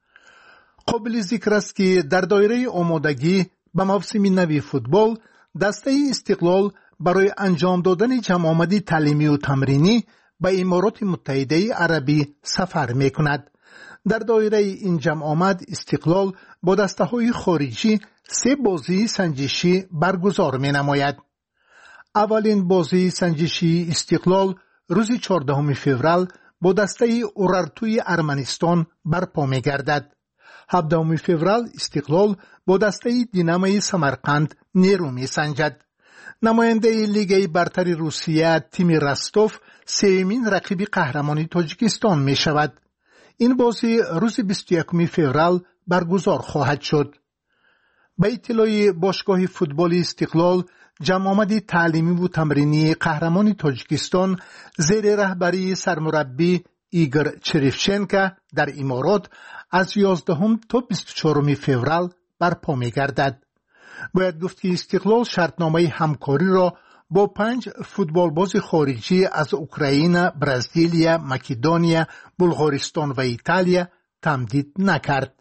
قابل ذکر است که در دایره آمادگی به موسم نوی فوتبال دسته استقلال برای انجام دادن جمع آمدی تعلیمی و تمرینی به امارات متحده عربی سفر می کند. در دایره این جمع آمد استقلال با دسته های خارجی سه بازی سنجشی برگزار می نماید. اولین بازی سنجشی استقلال روز چهاردهم فوریه با دسته اورارتوی ارمنستان برپا می گردد. هفدهم فوریه استقلال با دسته دیناموی سمرقند نیرو می سنجد. نماینده لیگ برتر روسیه تیم رستوف سومین رقیب قهرمانی تاجیکستان می شود. این بازی روز بیست و یکم فوریه برگزار خواهد شد. به اطلاع باشگاه فوتبال استقلال، جمع آمد تعلیمی و تمرینی قهرمانی تاجیکستان زیر رهبری سرمربی ایگور چریفچنکا در امارات از یازدهم تا بیست و چهارم فوریه برپا می گردد. باید گفت که استقلال شرطنامه همکاری را با پنج فوتبال باز خارجی از اوکراین، برزیل، مکدونیا، بلغارستان و ایتالیا تمدید نکرد.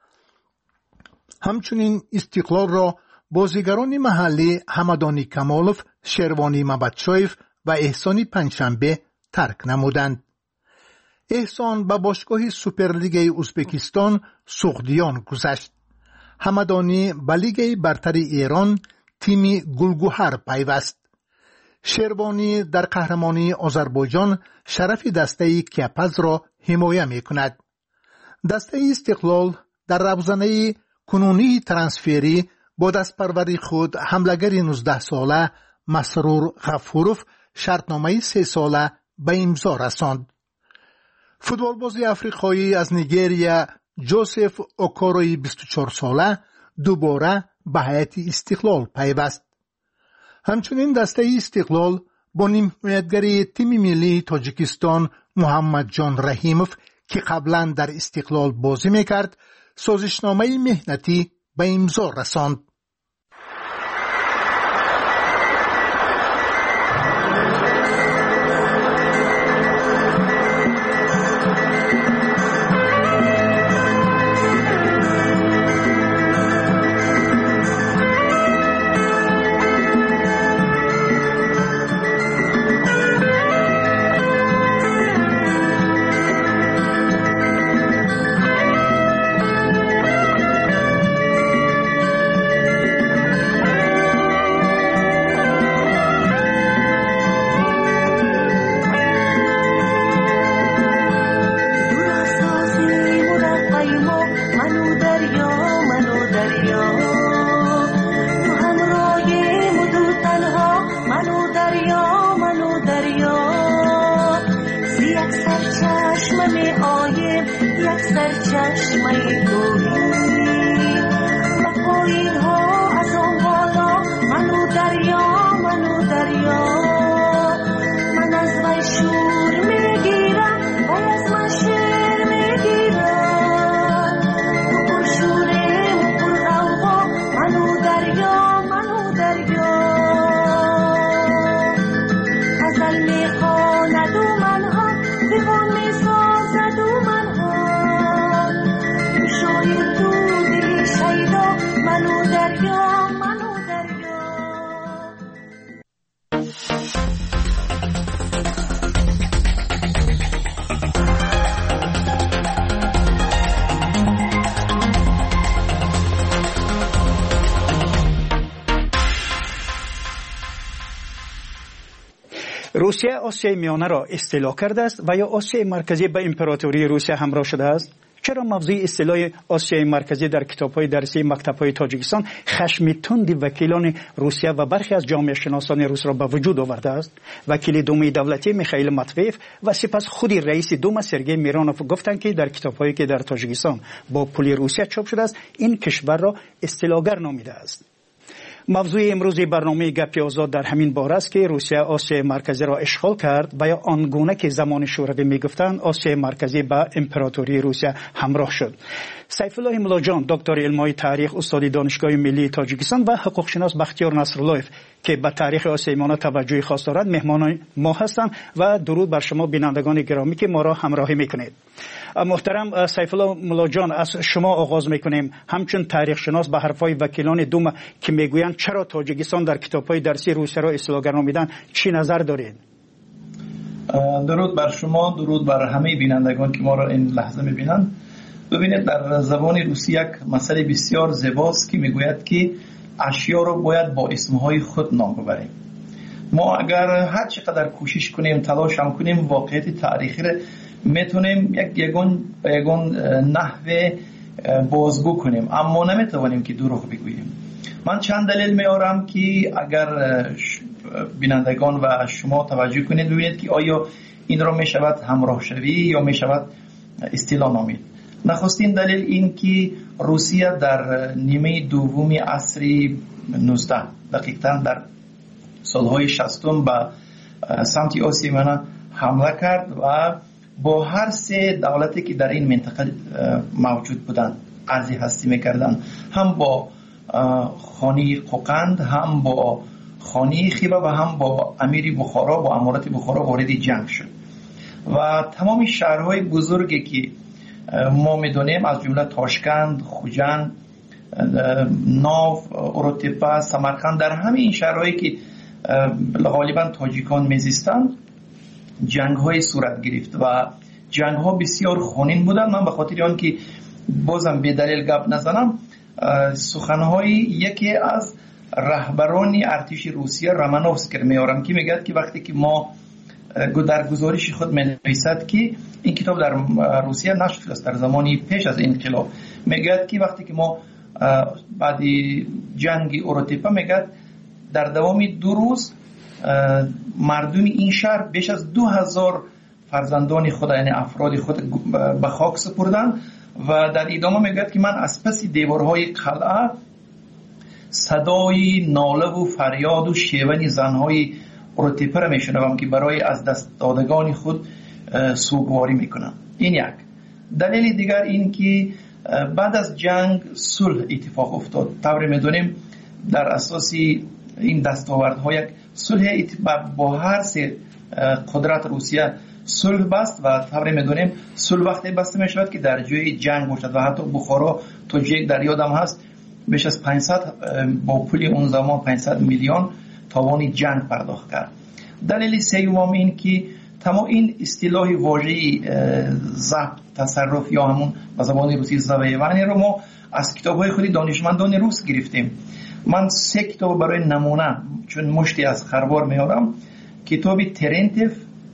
همچنین استقلال را بازیگران محلی حمدانی کمالوف، شروانی مبدشایف و احسانی پنجشنبه ترک نمودند. احسان به باشگاه سوپرلیگ ازبکستان سغدیان گذشت. حمدانی به لیگ برتر ایران تیم گلگوهر پیوست. شروانی در قهرمانی آذربایجان شرف دسته کیپز را حمایت می کند. دسته استقلال در روزنه کنونی ترانسفری با دست پروری خود حملگر نوزده ساله مسرور غفوروف شرطنامه سه ساله به امضا رساند. فوتبالباز افریقایی از نیجریه جوزف اوکوروی بیست و چهار ساله دوباره به هیئت استقلال پیوست. همچنین دسته استقلال با حمایتگر تیم ملی تاجیکستان محمد جان رحیموف که قبلا در استقلال بازی میکرد سازشنامه مهنتی به امضا رساند. روسیه آسیای میانه را استیلا کرده است و یا آسیای مرکزی به امپراتوری روسیه همراه شده است؟ چرا موضوع اصطلاح آسیای مرکزی در کتاب‌های درسی مکتب‌های تاجیکستان خشم تند وکیلان روسیه و برخی از جامعه شناسان روس را به وجود آورده است؟ وکیل دوم دولتی میخائیل ماتویف و سپس خود رئیس دوم سرگئی میرانوف گفتند که در کتاب‌هایی که در تاجیکستان با پول روسیه چاپ شده است این کشور را استیلاگر نامیده است. موضوع امروز برنامه گپ آزاد در همین باره است که روسیه آسیای مرکزی را اشغال کرد و یا آنگونه که زمان شوروی میگفتند آسیای مرکزی با امپراتوری روسیه همراه شد. سیف الله ملاجان دکتر علمای تاریخ استاد دانشگاه ملی تاجیکستان و حقوق شناس بختیار نصراللهیف که به تاریخ آسیای میانه توجه خاص دارند مهمان ما هستند و درود بر شما بینندگان گرامی که ما را همراهی میکنید. محترم سیف الله ملاجان از شما آغاز میکنیم. همچون تاریخ شناس به حرفای وکیلان دوم که میگویند چرا تاجیکستان در کتاب‌های درسی روسیه را استیلاگر نامیدن چی نظر دارید؟ درود بر شما، درود بر همه بینندگان که ما را این لحظه میبینند. ببینید در زبان روسی یک مسئله بسیار زیباست که میگوید که اشیا رو باید با اسمهای خود نام ببریم. ما اگر هر چقدر کوشش کنیم تلاش هم کنیم واقعیت تاریخی را میتونیم یک یگون یگون نحوه بازگو کنیم، اما نمیتوانیم که دروغ بگوییم. من چند دلیل میارم که اگر بینندگان و شما توجه کنید ببینید که آیا این را میشود همراه شوی یا میشود اصطلاح نامید. نخستین دلیل این که روسیه در نیمه دومی عصر نوزده دقیقاً در سالهای شصتم به سمت آسیا میانه حمله کرد و با هر سه دولتی که در این منطقه موجود بودند عرض هستی میکردند، هم با خانی قوقند، هم با خانی خیبه و هم با امیر بخارا با امارت بخارا وارد جنگ شد و تمام شهرهای بزرگی که ما میدونیم از جمله تاشکند، خوجند، ناف، اروتپا، سمرقند، در همه این شهرهایی که غالبا تاجیکان میزیستند جنگ های صورت گرفت و جنگ ها بسیار خونین بودند. من به خاطر آن که بازم به دلیل گپ نزنم سخنهای یکی از رهبران ارتش روسیه رامانوفسکی میارم که میگه که وقتی که ما در گزارش خود می‌نویسد که این کتاب در روسیه نشر شده است در زمانی پیش از انقلاب، میگه که وقتی که ما بعد جنگ اروتپا میگه در دوام دو روز مردم این شهر بیش از دو هزار فرزندان خود یعنی افراد خود به خاک سپردن و در ادامه میگه که من از پس دیوارهای قلعه صدای ناله و فریاد و شیون زنهای اروتپا را میشنوم که برای از دست دادگان خود سوگواری میکنم. این یک دلیل. دیگر این که بعد از جنگ صلح اتفاق افتاد. طور میدونیم در اساس این دستاوردها یک صلح با هر سه قدرت روسیه صلح بست و طور میدونیم صلح وقتی بسته میشود که در جای جنگ باشد و حتی بخارا تو جای در یادم هست بیش از پانصد با پول اون زمان پانصد میلیون تاوان جنگ پرداخت کرد. دلیل سوم این که تمام این اصطلاح واژه‌ای ضبط تصرف یا همون به زبان روسی زبایوانی رو ما از کتاب‌های خود دانشمندان روس گرفتیم. من سه کتاب برای نمونه چون مشتی از خروار میارم، کتاب ترنتف،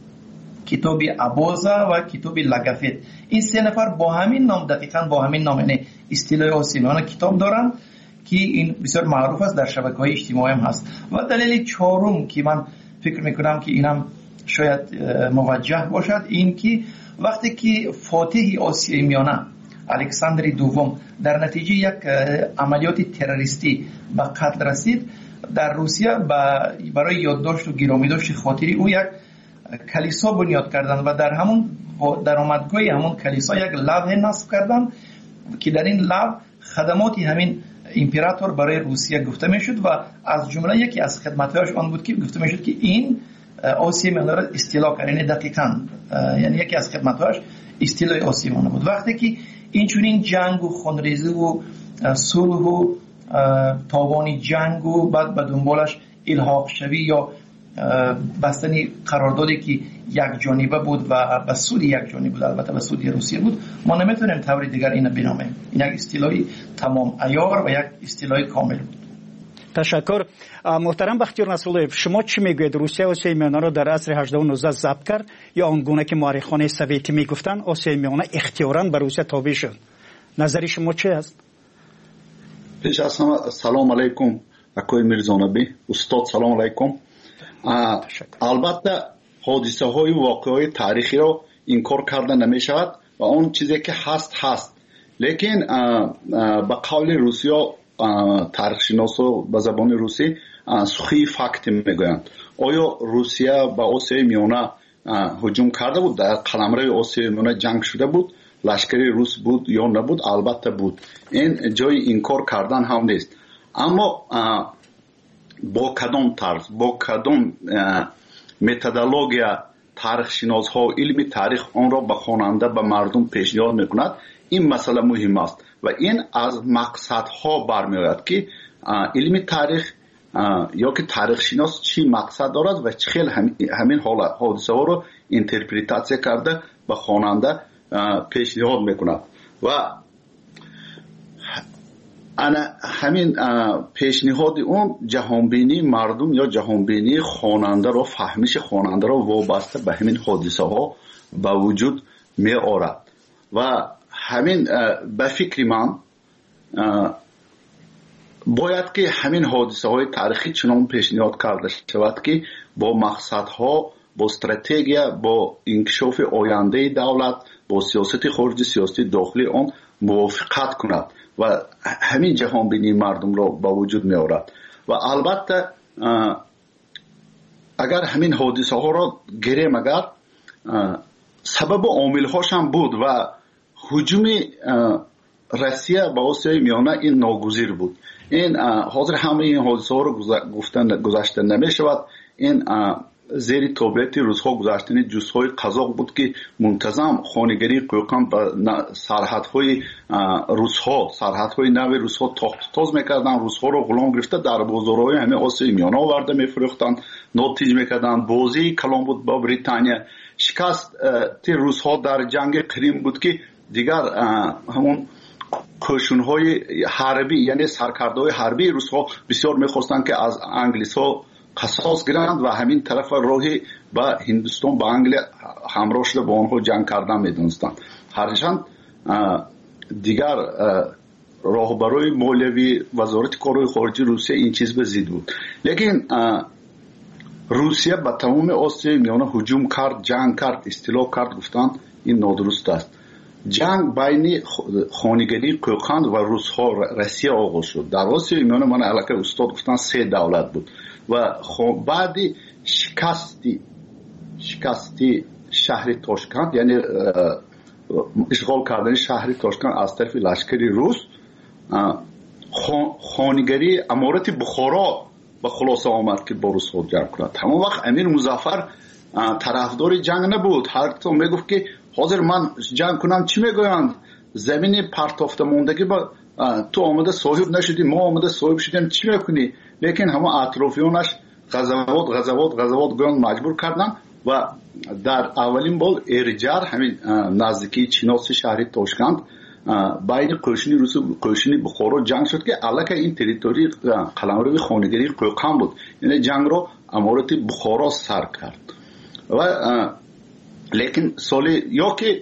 کتاب ابوزا و کتاب لگافت. این سه نفر با همین نام دقیقاً با همین نام یعنی اصطلاح آسیمیانه کتاب دارن که این بسیار معروف است در شبکه‌های اجتماعی هم هست. و دلیل چهارم که من فکر میکنم که اینم شاید موجه باشد این که وقتی که فاتح آسیای میانه الکساندر دوم در نتیجه یک عملیات تروریستی به قتل رسید، در روسیه برای یادداشت و گرامی داشت خاطری او یک کلیسا بنیاد کردند و در همون درآمدگاه همون کلیسا یک لوح نصب کردند که در این لوح خدماتی همین امپراتور برای روسیه گفته میشد و از جمله یکی از خدماتش آن بود که گفته میشد که این آسیا میانه را اصطلاح کرد. یعنی دقیقاً یعنی یکی از خدماتش اصطلاح آسیا میانه بود. وقتی که این چنین جنگ و خونریزی و صلح و تاوان جنگ و بعد به دنبالش الحاق شوی یا بستنی قراردادی که یک جانبه بود و به سود یک جانبه بود، البته به سود روسیه بود، ما نمیتونیم طور دیگر اینو بنامیم. این یک اصطلاحی تمام عیار و یک اصطلاح کامل بود. تشکر. محترم بختیار نصرالله، شما چی میگوید؟ روسیه آسیای میانه را در عصر هجدهم و نوزدهم ضبط کرد یا آنگونه که مورخان سوویتی میگفتند آسیای میانه اختیاراً به روسیه تابع شد؟ نظر شما چی است؟ پیش از همه سلام علیکم اکوی میرزانبی استاد، سلام علیکم. البته حادثه های واقعی تاریخی را انکار کرده نمی شود و اون چیزی که هست هست، لیکن به قول روسیا تاریخ شناسا به زبان روسی سخی فکت میگویند. آیا روسیه به آسیای میانه هجوم کرده بود؟ در قلمرو آسیای میانه جنگ شده بود؟ لشکری روس بود یا نبود؟ البته بود. این جای انکار کردن هم نیست. اما با کدام طرز، با کدام متدولوژیا تاریخ شناس ها علم تاریخ آن را به خواننده به مردم پیشنهاد میکند، این مسئله مهم است و این از مقصد ها برمیآید که علم تاریخ یا که تاریخ شناس چی مقصد دارد و چه خیلی همین حادثه ها را اینترپریتاسیون کرده به خواننده پیشنهاد میکند و انا همین پیشنهاد اون جهانبینی مردم یا جهانبینی خواننده را، فهمش خواننده را وابسته به همین حادثه ها به وجود می آورد و همین به فکر من باید که همین حادثه های تاریخی چنان پیشنهاد کرده شود که با مقصدها، با استراتژی، با انکشاف آینده دولت، با سیاست خارجی، سیاست داخلی آن موافقت کند و همین جهان بینی مردم را به وجود می آورد. و البته اگر همین حادثه ها را گیریم، اگر سبب و عامل هاش هم بود و هجوم روسیه به آسیای میانه این ناگزیر بود. این حاضر همه این حادثه ها رو گفتن گذاشته نمی شود. این زیر تابلت روزها گذاشتن جزهای قزاق بود که منتظم خانگری قوقان به سرحدهای روزها سرحدهای نو روزها تاخت تاز میکردن، روزها رو غلام گرفته در بازارهای همه آسیای میانه آورده میفروختن، ناتیج میکردن. بازی کلام بود با بریتانیا. شکست تی روزها در جنگ کریم بود که دیگر همون کوشش‌های حربی یعنی سرکردهای حربی روزها بسیار میخواستند که از انگلیس‌ها قصاص گیرند و همین طرف راهی به هندوستان با انگلیس همراه شده با آنها جنگ کردن میدونستند. هرچند دیگر راهبرای مولوی وزارت کارهای خارجی روسیه این چیز به ضد بود. لیکن روسیه به تمام آسیای میانه هجوم کرد، جنگ کرد، استیلا کرد. گفتن این نادرست است. جنگ بین خانگری قوقند و روس‌ها روسیه آغاز شد. در آسیای میانه من علاقه استاد گفتن سه دولت بود و بعد شکستی شکستی شهر تاشکند یعنی اشغال کردن شهر تاشکند از طرف لشکری روس، خانگری امارت بخارا به خلاصه آمد که با روس‌ها جنگ کند. همون وقت امیر مظفر طرفدار جنگ نبود. هر تو میگفت که حاضر من جنگ کنم چی میگویند، زمین پرتافته موندگی با تو آمده صاحب نشدی، ما آمده صاحب شدیم، چی میکنی؟ لیکن همه اطرافیانش غزوات غزوات غزوات گویان مجبور کردن و در اولین بار ارجار همین نزدیکی چیناس شهر تاشکند بین قوشنی روس و قوشنی بخارا جنگ شد که علاقه این تریتوری قلمرو خانگری قوقان بود. یعنی جنگ رو امارت بخارا سر کرد و لیکن سال یا که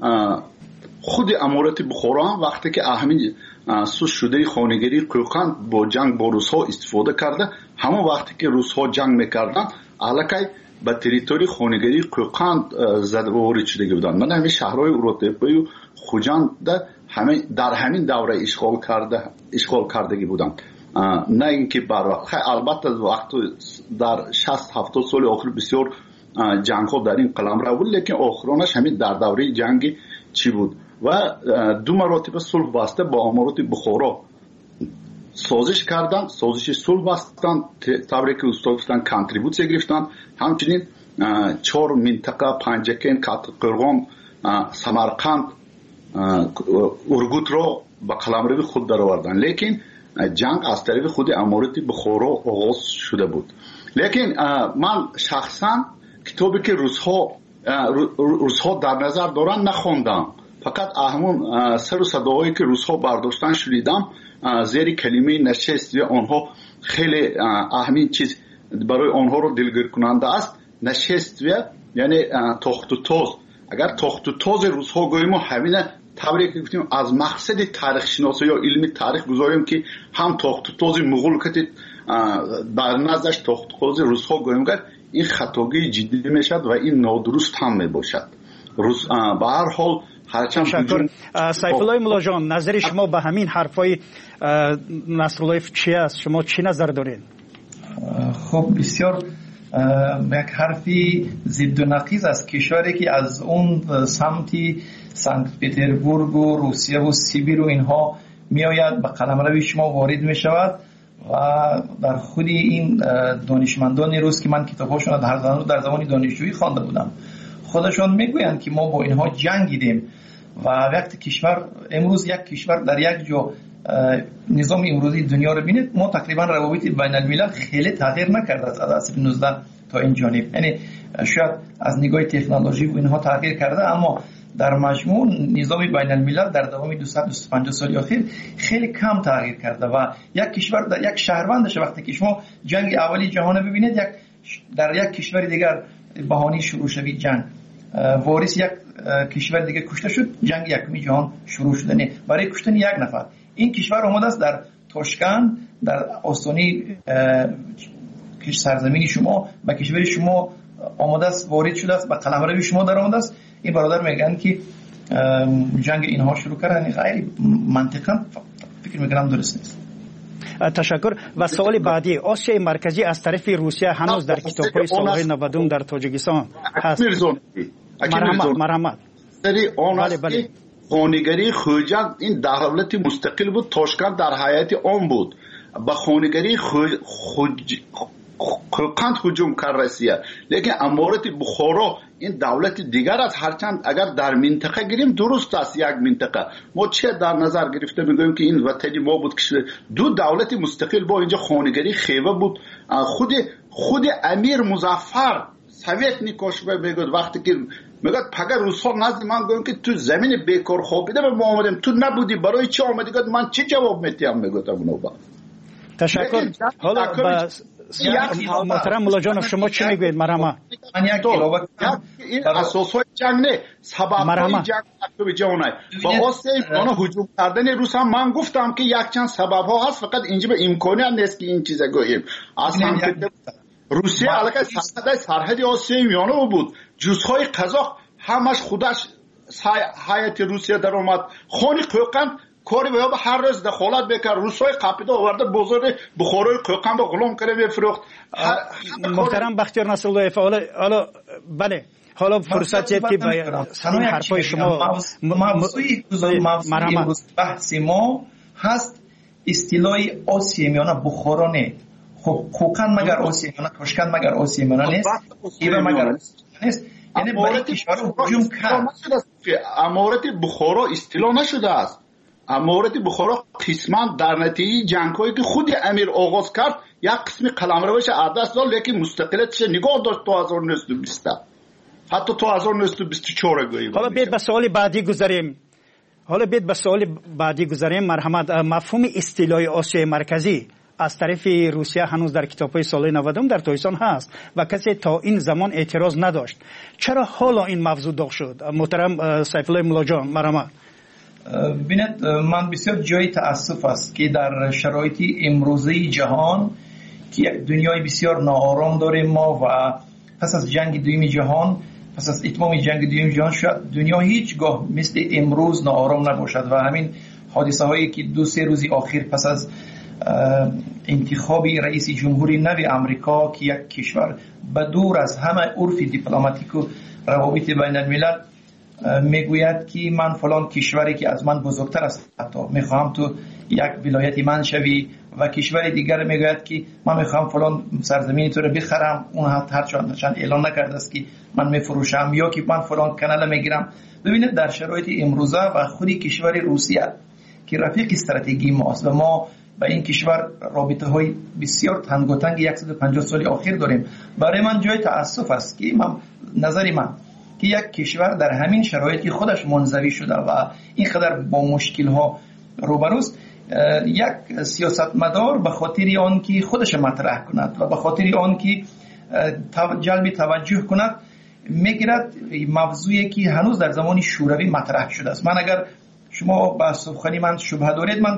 خود امارت بخارا هم وقتی که اهمی سوس شده خانگری قوقان با جنگ با روس‌ها استفاده کرده، همون وقتی که روس‌ها جنگ میکردن علاقه به تریتوری خانگری قوقان زده و وارد شده بودن. من همین شهرهای اروتپی و خوجند همه در همین دوره اشغال کرده اشغال کردگی بودن، نه اینکه بر وقت. البته وقت در شصت هفتاد سال آخر بسیار جنگ ها در این قلمرو بود، لیکن آخرانش همین در دوره جنگی چی بود و دو مراتب صلح بسته با امارات بخارا سازش کردن، سازش صلح بستن، تبریک استاد گفتن کانتریبوسیون گرفتن. همچنین چهار منطقه پنجکین، قرغان، سمرقند، ارگوت را به قلمرو خود درآوردن. لیکن جنگ از طرف خود امارات بخارا آغاز شده بود. لیکن من شخصا کتابی که روس‌ها روس‌ها در نظر دارن نخوندم، فقط همون سر و صداهایی که روس‌ها برداشتن شنیدم. زیر کلمه نشست یا آنها خیلی اهمی چیز برای آنها رو دلگیر کننده است. نشست یعنی تخت و تاز. اگر تخت و تاز روس‌ها گوییم همین طوری که گفتیم از مقصد تاریخ شناسی یا علم تاریخ گذاریم که هم تخت و تاز مغول که در نظرش تخت و تاز روس‌ها گوییم کرد، این خطاگی جدی میشد و این نادرست هم میباشد. روز به هر حال هرچند تشکر. سیفالله مولا جان، نظر شما به همین حرفای نصرالله چی است؟ شما چی نظر دارین؟ خب بسیار یک حرفی ضد و نقیض است. کشوری که از اون سمتی سنت پترزبورگ و روسیه و سیبیر و اینها می آید به قلمرو شما وارد می شود و در خود این دانشمندان روس که من کتاباشون در زمان دانشجویی خوانده بودم خودشون میگویند که ما با اینها جنگیدیم و وقتی کشور امروز یک کشور در یک جا نظام امروزی دنیا رو بینید، ما تقریبا روابط بین الملل خیلی تغییر نکرده از عصر نوزده تا این جانب. یعنی شاید از نگاه تکنولوژی و اینها تغییر کرده، اما در مجموع نظام بین الملل در دوام دویست دویست و پنجاه سال اخیر خیلی کم تغییر کرده و یک کشور در یک شهروندش وقتی که شما جنگ اولی جهان ببینید یک در یک کشور دیگر بهانه شروع شوید جنگ وارث یک کشور دیگه کشته شد، جنگ یکمی جهان شروع شدنه برای کشتن یک نفر. این کشور آمده است در تاشکند، در آستانه سرزمین شما و کشور شما آمده است، وارد شده است، به قلمرو شما در آمده است. این برادر میگن که جنگ اینها شروع کردن، غیر منطقاً فکر میکنم درست نیست. تشکر. و سوال بعدی، آسیای مرکزی از طرف روسیه هنوز در کتاب‌های سالهای نود در تاجیکستان هست. مرحمت مرحمت سری آن است که خانگری خوجند این دولت مستقل بود، تاشکند در حیات آن بود. به خانگری خوج قند هجوم کرد روسیه، لیکن امارت بخارا این دولت دیگر است. هرچند اگر در منطقه گیریم درست است، یک منطقه ما چه در نظر گرفته میگویم که این وطنی ما بود که دو دولت مستقل با اینجا خانگری خیوه بود. خود خود امیر مظفر سویت نیکاشوه میگوید وقتی که میگه پگر روس‌ها نزد من گفتن که تو زمین بیکار خوابیده به ما آمدیم، تو نبودی، برای چی آمدی؟ گفت من چه جواب میدم؟ میگفتم اونو با تشکر. حالا محترم مولا جانف شما چی میگوید؟ مرحمت. این اساسهای جنگ نه، سبب‌های جنگ تو جانای با واسه اونا هجوم کردن روس هم من گفتم که یک چند سبب ها هست، فقط اینجا به امکانیت نیست که این چیزا گوییم. اصلا روسیه علاقه سرحد سرحد آسیای میانه بود، جزهای قزاق همش خودش هیئت روسیه در اومد. خانی قوقند کاری به هر روز دخالت بکرد، روسای قاپیده آورده بازار بخارای قوقند رو غلام کرده میفروخت. محترم بختیار نصرالله، حالا بله حالا فرصت جد که این حرفای شما موضوعی امروز بحث ما هست اصطلاح آسیای میانه بخارا نه. خب قوقند مگر آسیای میانه، تاشکند مگر آسیای میانه نیست، ایوه مگر نیست. یعنی برای کشور هجوم کرد. امارت بخارا اصطلاح نشده است. امارت بخارا قسما در نتیجه جنگ‌هایی که خود امیر آغاز کرد یک قسمی قلمروش عدس داد، لیکن مستقلیتش نگاه داشت تا هزار و نهصد و بیست حتی تا هزار و نهصد و بیست و چهار گویی. حالا بیت به سوال بعدی گذاریم. حالا بیت به سوال بعدی گذاریم. مرحمت، مفهوم اصطلاح آسیای مرکزی از طرف روسیه هنوز در کتاب‌های سال نود در تاجیکستان هست و کسی تا این زمان اعتراض نداشت. چرا حالا این موضوع داغ شد؟ محترم سیف الله مولا جان، مرحمت. ببینید من بسیار جای تأسف است که در شرایط امروزی جهان که یک دنیای بسیار ناآرام داریم ما و پس از جنگ دوم جهان، پس از اتمام جنگ دوم جهان شاید دنیا هیچگاه مثل امروز ناآرام نباشد و همین حادثه هایی که دو سه روزی آخر پس از انتخاب رئیس جمهوری نو امریکا که یک کشور به دور از همه عرف دیپلماتیک و روابط بین الملل میگوید که من فلان کشوری که از من بزرگتر است حتی میخوام تو یک ولایت من شوی و کشور دیگر میگوید که من میخوام فلان سرزمین تو رو بخرم، اون هر چند چند اعلان نکرده است که من میفروشم، یا که من فلان کانال میگیرم. ببینید در شرایط امروزه و خودی کشور روسیه که رفیق استراتژی ماست و ما با این کشور رابطه های بسیار تنگاتنگ صد و پنجاه سال اخیر داریم، برای من جای تأسف است که من نظری من که یک کشور در همین شرایطی خودش منزوی شده و اینقدر با مشکل ها روبروست، یک سیاستمدار به خاطر آن که خودش مطرح کند و به خاطر آن که جلب توجه کند میگیرد موضوعی که هنوز در زمان شوروی مطرح شده است. من اگر شما با سخنی من شبهه دارید، من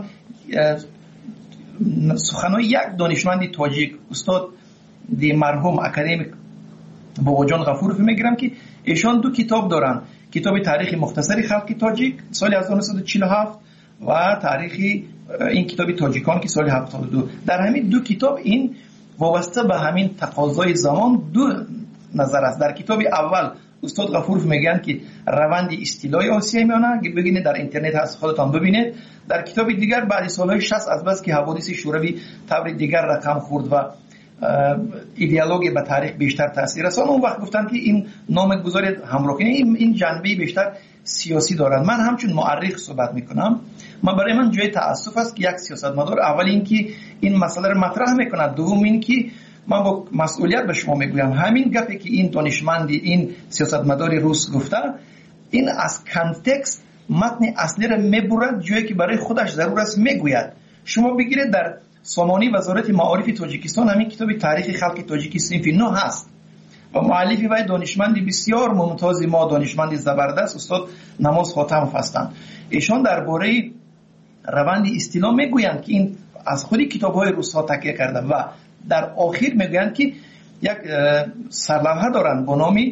سخنهای یک دانشمند تاجیک استاد دی مرحوم اکادمیک باباجان غفورов میگیرم که ایشان دو کتاب دارن، کتاب تاریخ مختصری خلق تاجیک سال هزار و نهصد و چهل و هفت و تاریخ این کتاب تاجیکان که سال هفتاد و دو. در همین دو کتاب این وابسته به همین تقاضای زمان دو نظر است. در کتاب اول استاد غفورov میگن که روند اصطلاح آسیای میانه که بگینید در اینترنت هست خودتان ببینید. در کتاب دیگر بعد سالهای شصت از بس که حوادث شوروی طور دیگر رقم خورد و ایدئولوژی به تاریخ بیشتر تاثیر رساند، اون وقت گفتن که این نام گذاری همراه این این جنبه بیشتر سیاسی دارد. من همچون مورخ صحبت میکنم، من برای من جای تأسف است که یک سیاستمدار اول این که این مسئله رو مطرح میکند، دوم این که من با مسئولیت به شما میگویم همین گپی که این دانشمندی این سیاستمدار روس گفته این از کانتکست متن اصلی رو میبرد جایی که برای خودش ضرور است میگوید. شما بگیرید در سامانه وزارت معارف تاجیکستان همین کتاب تاریخ خلق تاجیک صنف نه هست و مؤلف وی دانشمندی بسیار ممتاز ما، دانشمند زبردست، استاد نماز خاتم هستند. ایشان درباره روند اصطلاح میگویند که این از خودی کتاب‌های روس‌ها تکیه کرده و در آخر میگویند که یک سرلوحه دارند با نام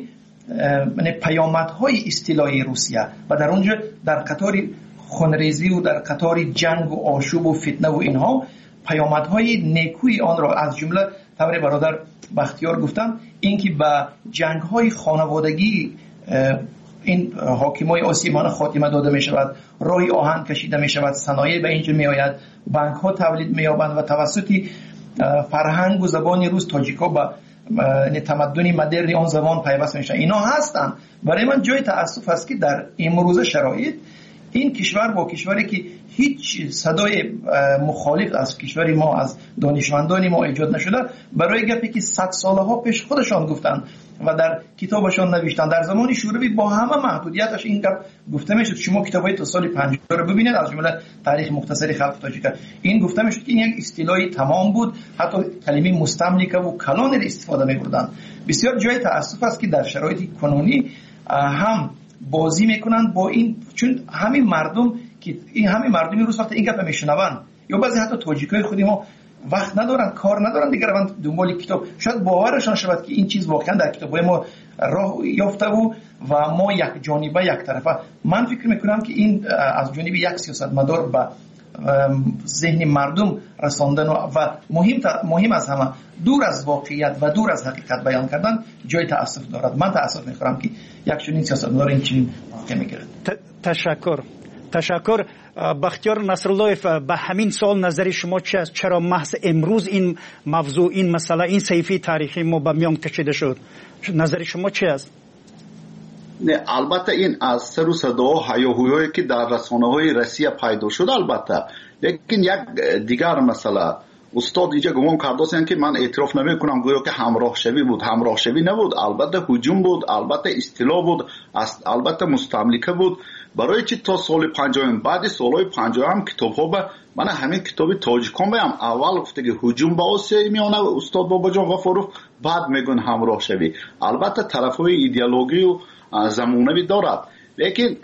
پیامدهای اصطلاحی روسیه و در اونجا در قطار خونریزی و در قطار جنگ و آشوب و فتنه و اینها پیامدهای نیکوی آن را از جمله طور برادر بختیار گفتم اینکه به جنگ‌های خانوادگی این حاکمای آسیمان خاتمه داده می شود، راه آهن کشیده می شود، صنایع به اینجا می آید، بانک ها تولید می یابند و توسط فرهنگ و زبان روس تاجیکا به تمدن مدرن آن زمان پیوست میشن. اینا هستند. برای من جای تأسف است که در امروزه شرایط این کشور با کشوری که هیچ صدای مخالف از کشور ما، از دانشمندان ما ایجاد نشده، برای گپی که صد ساله ها پیش خودشان گفتند و در کتابشان نوشتند، در زمان شوروی با همه محدودیتش این گپ گفته میشد. شما کتابای تا سال پنجاه رو ببینید، از جمله تاریخ مختصر خلق تاجیک، این گفته میشد که این یک اصطلاحی تمام بود، حتی کلمه مستملکه و کلان را استفاده می‌کردند. بسیار جای تأسف است که در شرایط کنونی هم بازی میکنند با این، چون همین مردم که این همین مردمی روز وقت این گپ میشنوند یا بعضی حتی تاجیکای خودی ما وقت ندارن، کار ندارن دیگه، روند دنبال کتاب، شاید باورشان شود که این چیز واقعا در کتابای ما راه یافته بود و ما یک جانبه یک طرفه. من فکر میکنم که این از جانب یک سیاستمدار به ذهن مردم رساندن و مهم مهم از همه دور از واقعیت و دور از حقیقت بیان کردن جای تأسف دارد. من تأسف میخورم که یک چنین سیاستمدار این چنین واقع میگیرد. تشکر. تشکر. بختیار نصراللهیف، به همین سال نظر شما چی است؟ چرا محض امروز این موضوع، این مسئله، این صحیفه تاریخی ما به میان کشیده شد؟ نظر شما چی است؟ نه، البته این از سر و صدا و هیاهویی که در رسانه‌های روسیه پیدا شد البته، لیکن یک دیگر مسئله استاد اینجا گمان کرده که من اعتراف نمی کنم گویا که همراه شوی بود. همراه شوی نبود، البته هجوم بود، البته اصطلاح بود، البته مستملکه بود. برای چی تا سال پنجاه بعد سالهای پنجاه هم کتاب ها به من همین کتاب تاجیکان بیم اول گفته که هجوم به آسیا میانه استاد بابا جان غفورov، بعد میگن همراه شوی. البته طرف های ایدئولوژی و زمانوی دارد، لیکن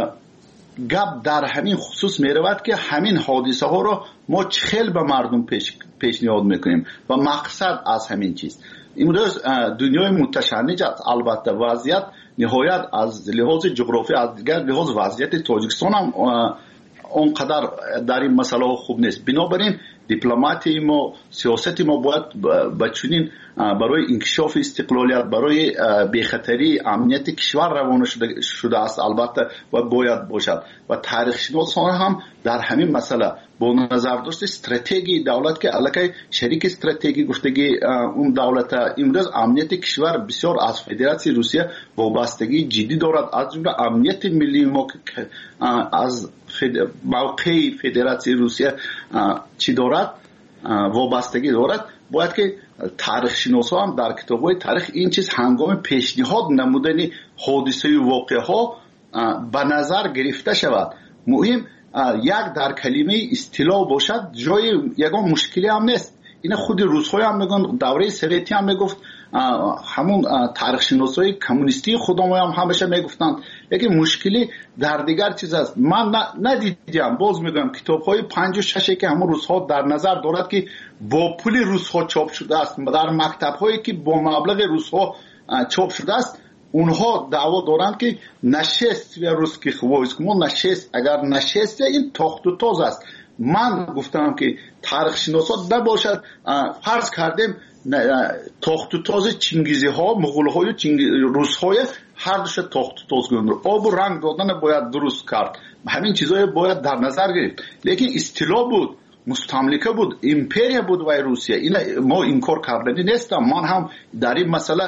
گپ در همین خصوص میرود که همین حادثه ها را ما چخیل به مردم پیش پیشنهاد میکنیم و مقصد از همین چیز امروز دنیای متشنج است. البته وضعیت نهایت از لحاظ جغرافی، از دیگر لحاظ وضعیت تاجیکستان هم اونقدر در این مسئله خوب نیست. بنابراین دیپلماتی ما، سیاست ما باید به چنین برای انکشاف استقلالیت، برای بی‌خطری امنیت کشور روانه شده, شده است البته و باید باشد و تاریخ شناسان هم در همین مسئله با نظر داشت استراتژی دولت که الکی شریک استراتژی گفتگی اون دولت امروز امنیت کشور بسیار از فدراسیون روسیه وابستگی جدی دارد، از جمله امنیت ملی ما از موقع فدراسیون روسیه چی دارد وابستگی دارد. باید که تاریخ شناسا هم در کتاب‌های تاریخ این چیز هنگام پیشنهاد نمودن حادثه و واقعه ها به نظر گرفته شود. مهم یک در کلمه اصطلاح باشد، جای یگان مشکلی هم نیست. این خود روس‌ها هم میگن، دوره سوویتی هم میگفت، همون تاریخ شناسای کمونیستی خودم هم همیشه میگفتند. لیکن مشکلی در دیگر چیز است. من ندیدم، باز میگم کتاب‌های پنج و شش که همون روس‌ها در نظر دارد که با پول روس‌ها چاپ شده است، در مکتب‌هایی که با مبلغ روس‌ها چاپ شده است، اونها دعوا دارند که نشست و روسکی خوایسک ما نشست، اگر نشست این تاخت و تاز است. من گفتم که تاریخ شناسا نباشد، فرض کردیم تاخت و تاز چنگیزی ها، مغول های روس های هر دوش تاخت و تاز گذاشتن، آب و رنگ دادن باید درست کرد، همین چیزهای باید در نظر گرفت. لیکن اصطلاح بود، مستملکه بود، امپریا بود و روسیه، این ما انکار کردنی نیستم. من هم در این مسئله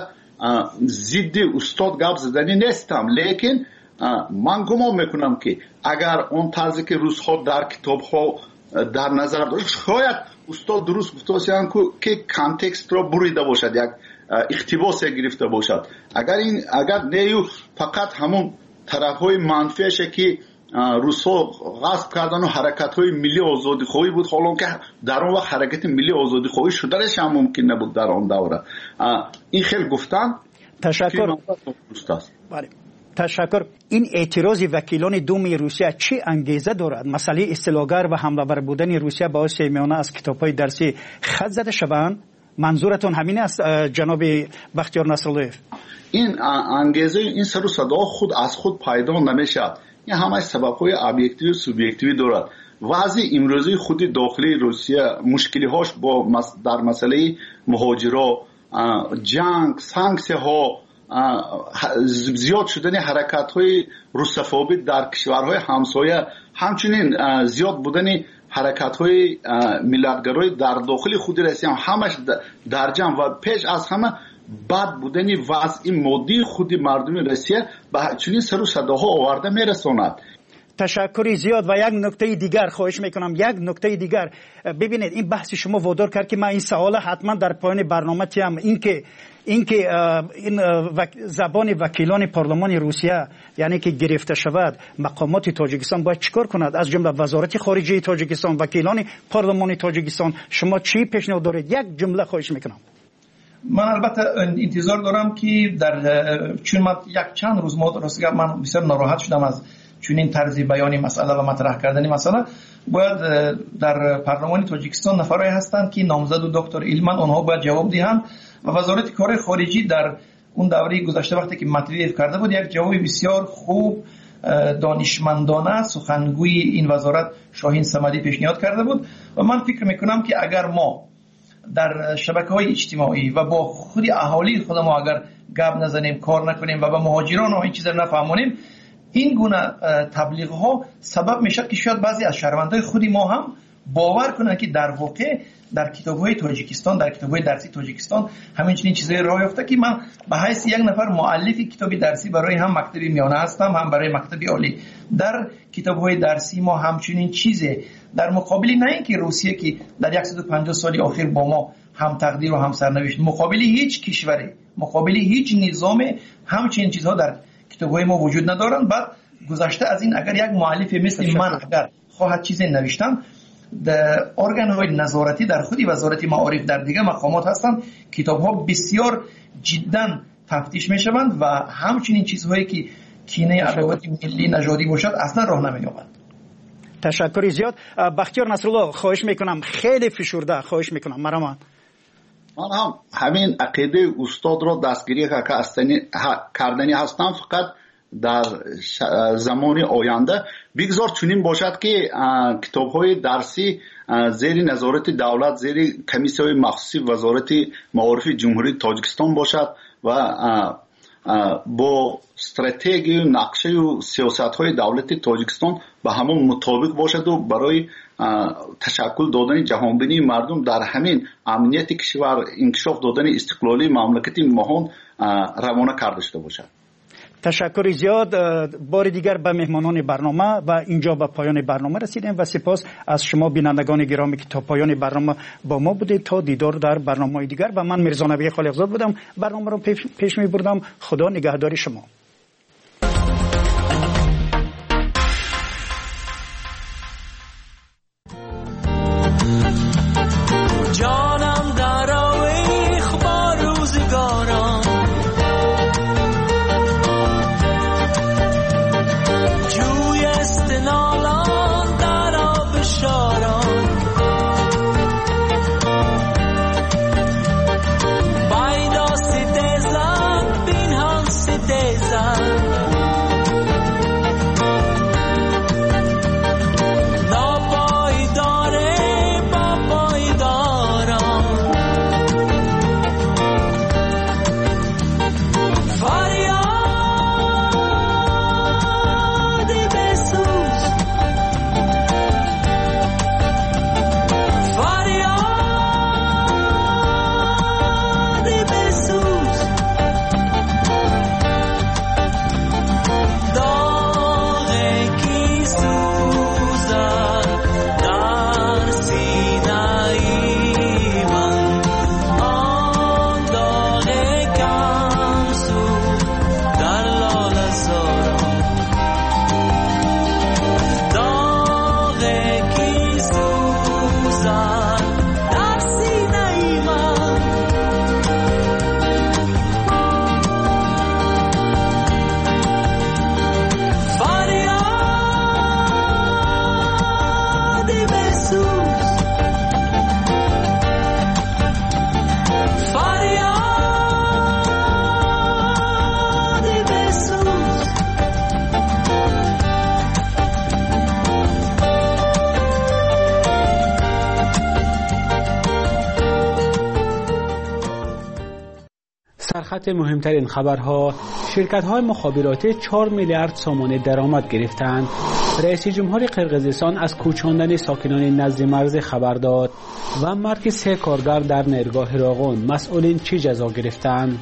ضد استاد گپ زدنی نیستم، لیکن من گمان میکنم که اگر اون طرزی که روس ها در کتاب ها در نظر داشت، شاید استاد درست گفته باشند که کانتکست را بریده باشد، یک اقتباس گرفته باشد. اگر این اگر نیو فقط همون طرف های منفیشه که روس ها غصب کردن و حرکت های ملی آزادی خواهی بود، حالا که در اون وقت حرکت ملی آزادی خواهی شدنش هم ممکن نبود در آن دوره. این خیلی گفتن. تشکر. بله. تشکر. این اعتراض وکیلان دوم روسیه چه انگیزه دارد؟ مسئله اصطلاحگر و حمله‌آور بودن روسیه باعث میانه از کتاب‌های درسی خط زده شوند؟ منظورتون همین است جناب بختیار نصرالله؟ این انگیزه این سر و صدا خود از خود پیدا نمیشد. این همه سبب‌های ابجکتیو و سوبژکتیو دارد. وضع امروزی خود داخلی روسیه مشکلی هاش با در مسئله مهاجرا، جنگ، سانکسیون ها، زیاد شدن حرکت های روسفوبی در کشورهای همسایه، همچنین زیاد بودن حرکت های ملتگرای در داخل خود روسیه همش در جمع و پیش از همه بد بودن وضع مادی خود مردم روسیه به چنین سر و صداها آورده میرساند. تشکری زیاد. و یک نکته دیگر خواهش میکنم، یک نکته دیگر. ببینید این بحث شما وادار کرد که من این سوال حتما در پایان برنامه تیم، این که این که این زبان وکیلان پارلمان روسیه یعنی که گرفته شود، مقامات تاجیکستان باید چیکار کند؟ از جمله وزارت خارجه تاجیکستان، وکیلان پارلمان تاجیکستان، شما چی پیشنهاد دارید؟ یک جمله خواهش میکنم. من البته انتظار دارم که در چون من یک چند روز ما راستش من بسیار ناراحت شدم از چون این طرز بیانی مسئله و مطرح کردن مسئله. باید در پارلمان تاجیکستان نفرایی هستند که نامزد و دکتر ایلمن، آنها باید جواب دهند و وزارت کار خارجی در اون دوره گذشته وقتی که مطرح کرده بود یک جواب بسیار خوب دانشمندانه سخنگوی این وزارت شاهین صمدی پیشنهاد کرده بود و من فکر میکنم که اگر ما در شبکه‌های اجتماعی و با خود اهالی خودمون اگر گپ نزنیم، کار نکنیم و به مهاجران و این چیزا نفهمونیم، این گونه تبلیغ ها سبب میشه که شاید بعضی از شهروندان خودی ما هم باور کنن که در واقع در کتاب‌های تاجیکستان، در کتاب‌های درسی تاجیکستان همین چنین چیزایی راه یافته که من به حیث یک نفر مؤلف کتاب درسی برای هم مکتب میانه هستم، هم برای مکتب عالی. در کتاب‌های درسی ما همچنین چیزه در مقابل نه اینکه روسیه که در صد و پنجاه سال اخیر با ما هم تقدیر و هم سرنوشت، مقابل هیچ کشوری، مقابل هیچ نظام همچنین چیزها در کتاب‌های ما وجود ندارن. بعد گذشته از این اگر یک مؤلف مثل من اگر خواهد چیزی نوشتم، در ارگان‌های نظارتی در خودی وزارت معارف در دیگه مقامات هستند، کتاب‌ها بسیار جدا تفتیش می‌شوند و همچنین چیزهایی که کینه عداوت ملی نژادی باشد اصلا راه نمی‌یابد. تشکر زیاد. بختیار نصرالله خواهش میکنم، خیلی فشرده خواهش میکنم. مرام من هم همین عقیده استاد را دستگیری کردنی هستم، فقط در زمان آینده بگذار چنین باشد که کتاب‌های درسی زیر نظارت دولت، زیر کمیسیون مخصوصی وزارت معارف جمهوری تاجیکستان باشد و با استراتژی و نقشه و سیاست‌های دولت تاجیکستان به همون مطابق باشد و برای تشکل دادن جهانبینی مردم در همین امنیت کشور، انکشاف دادن استقلالی مملکت مهان روانه کرده شده باشد. تشکر زیاد. بار دیگر به مهمانان برنامه و اینجا به پایان برنامه رسیدیم و سپاس از شما بینندگان گرامی که تا پایان برنامه با ما بودید. تا دیدار در برنامه دیگر و من میرزا نبی خالقزاد بودم، برنامه رو پیش می بردم. خدا نگهدار شما. جانم در آویخ با روزگاران، جوی استنالان در آب شاران، بایدا سیده زن بین هم سیده زن سرخط مهمترین خبرها: شرکت‌های مخابراتی چهار میلیارد سوم درآمد گرفتند. رئیس جمهور قرقیزستان از کوچاندن ساکنان نزد مرز خبر داد. و مرگ سه کارگر در نیرگاه راغون، مسئولین چه جزا گرفتند؟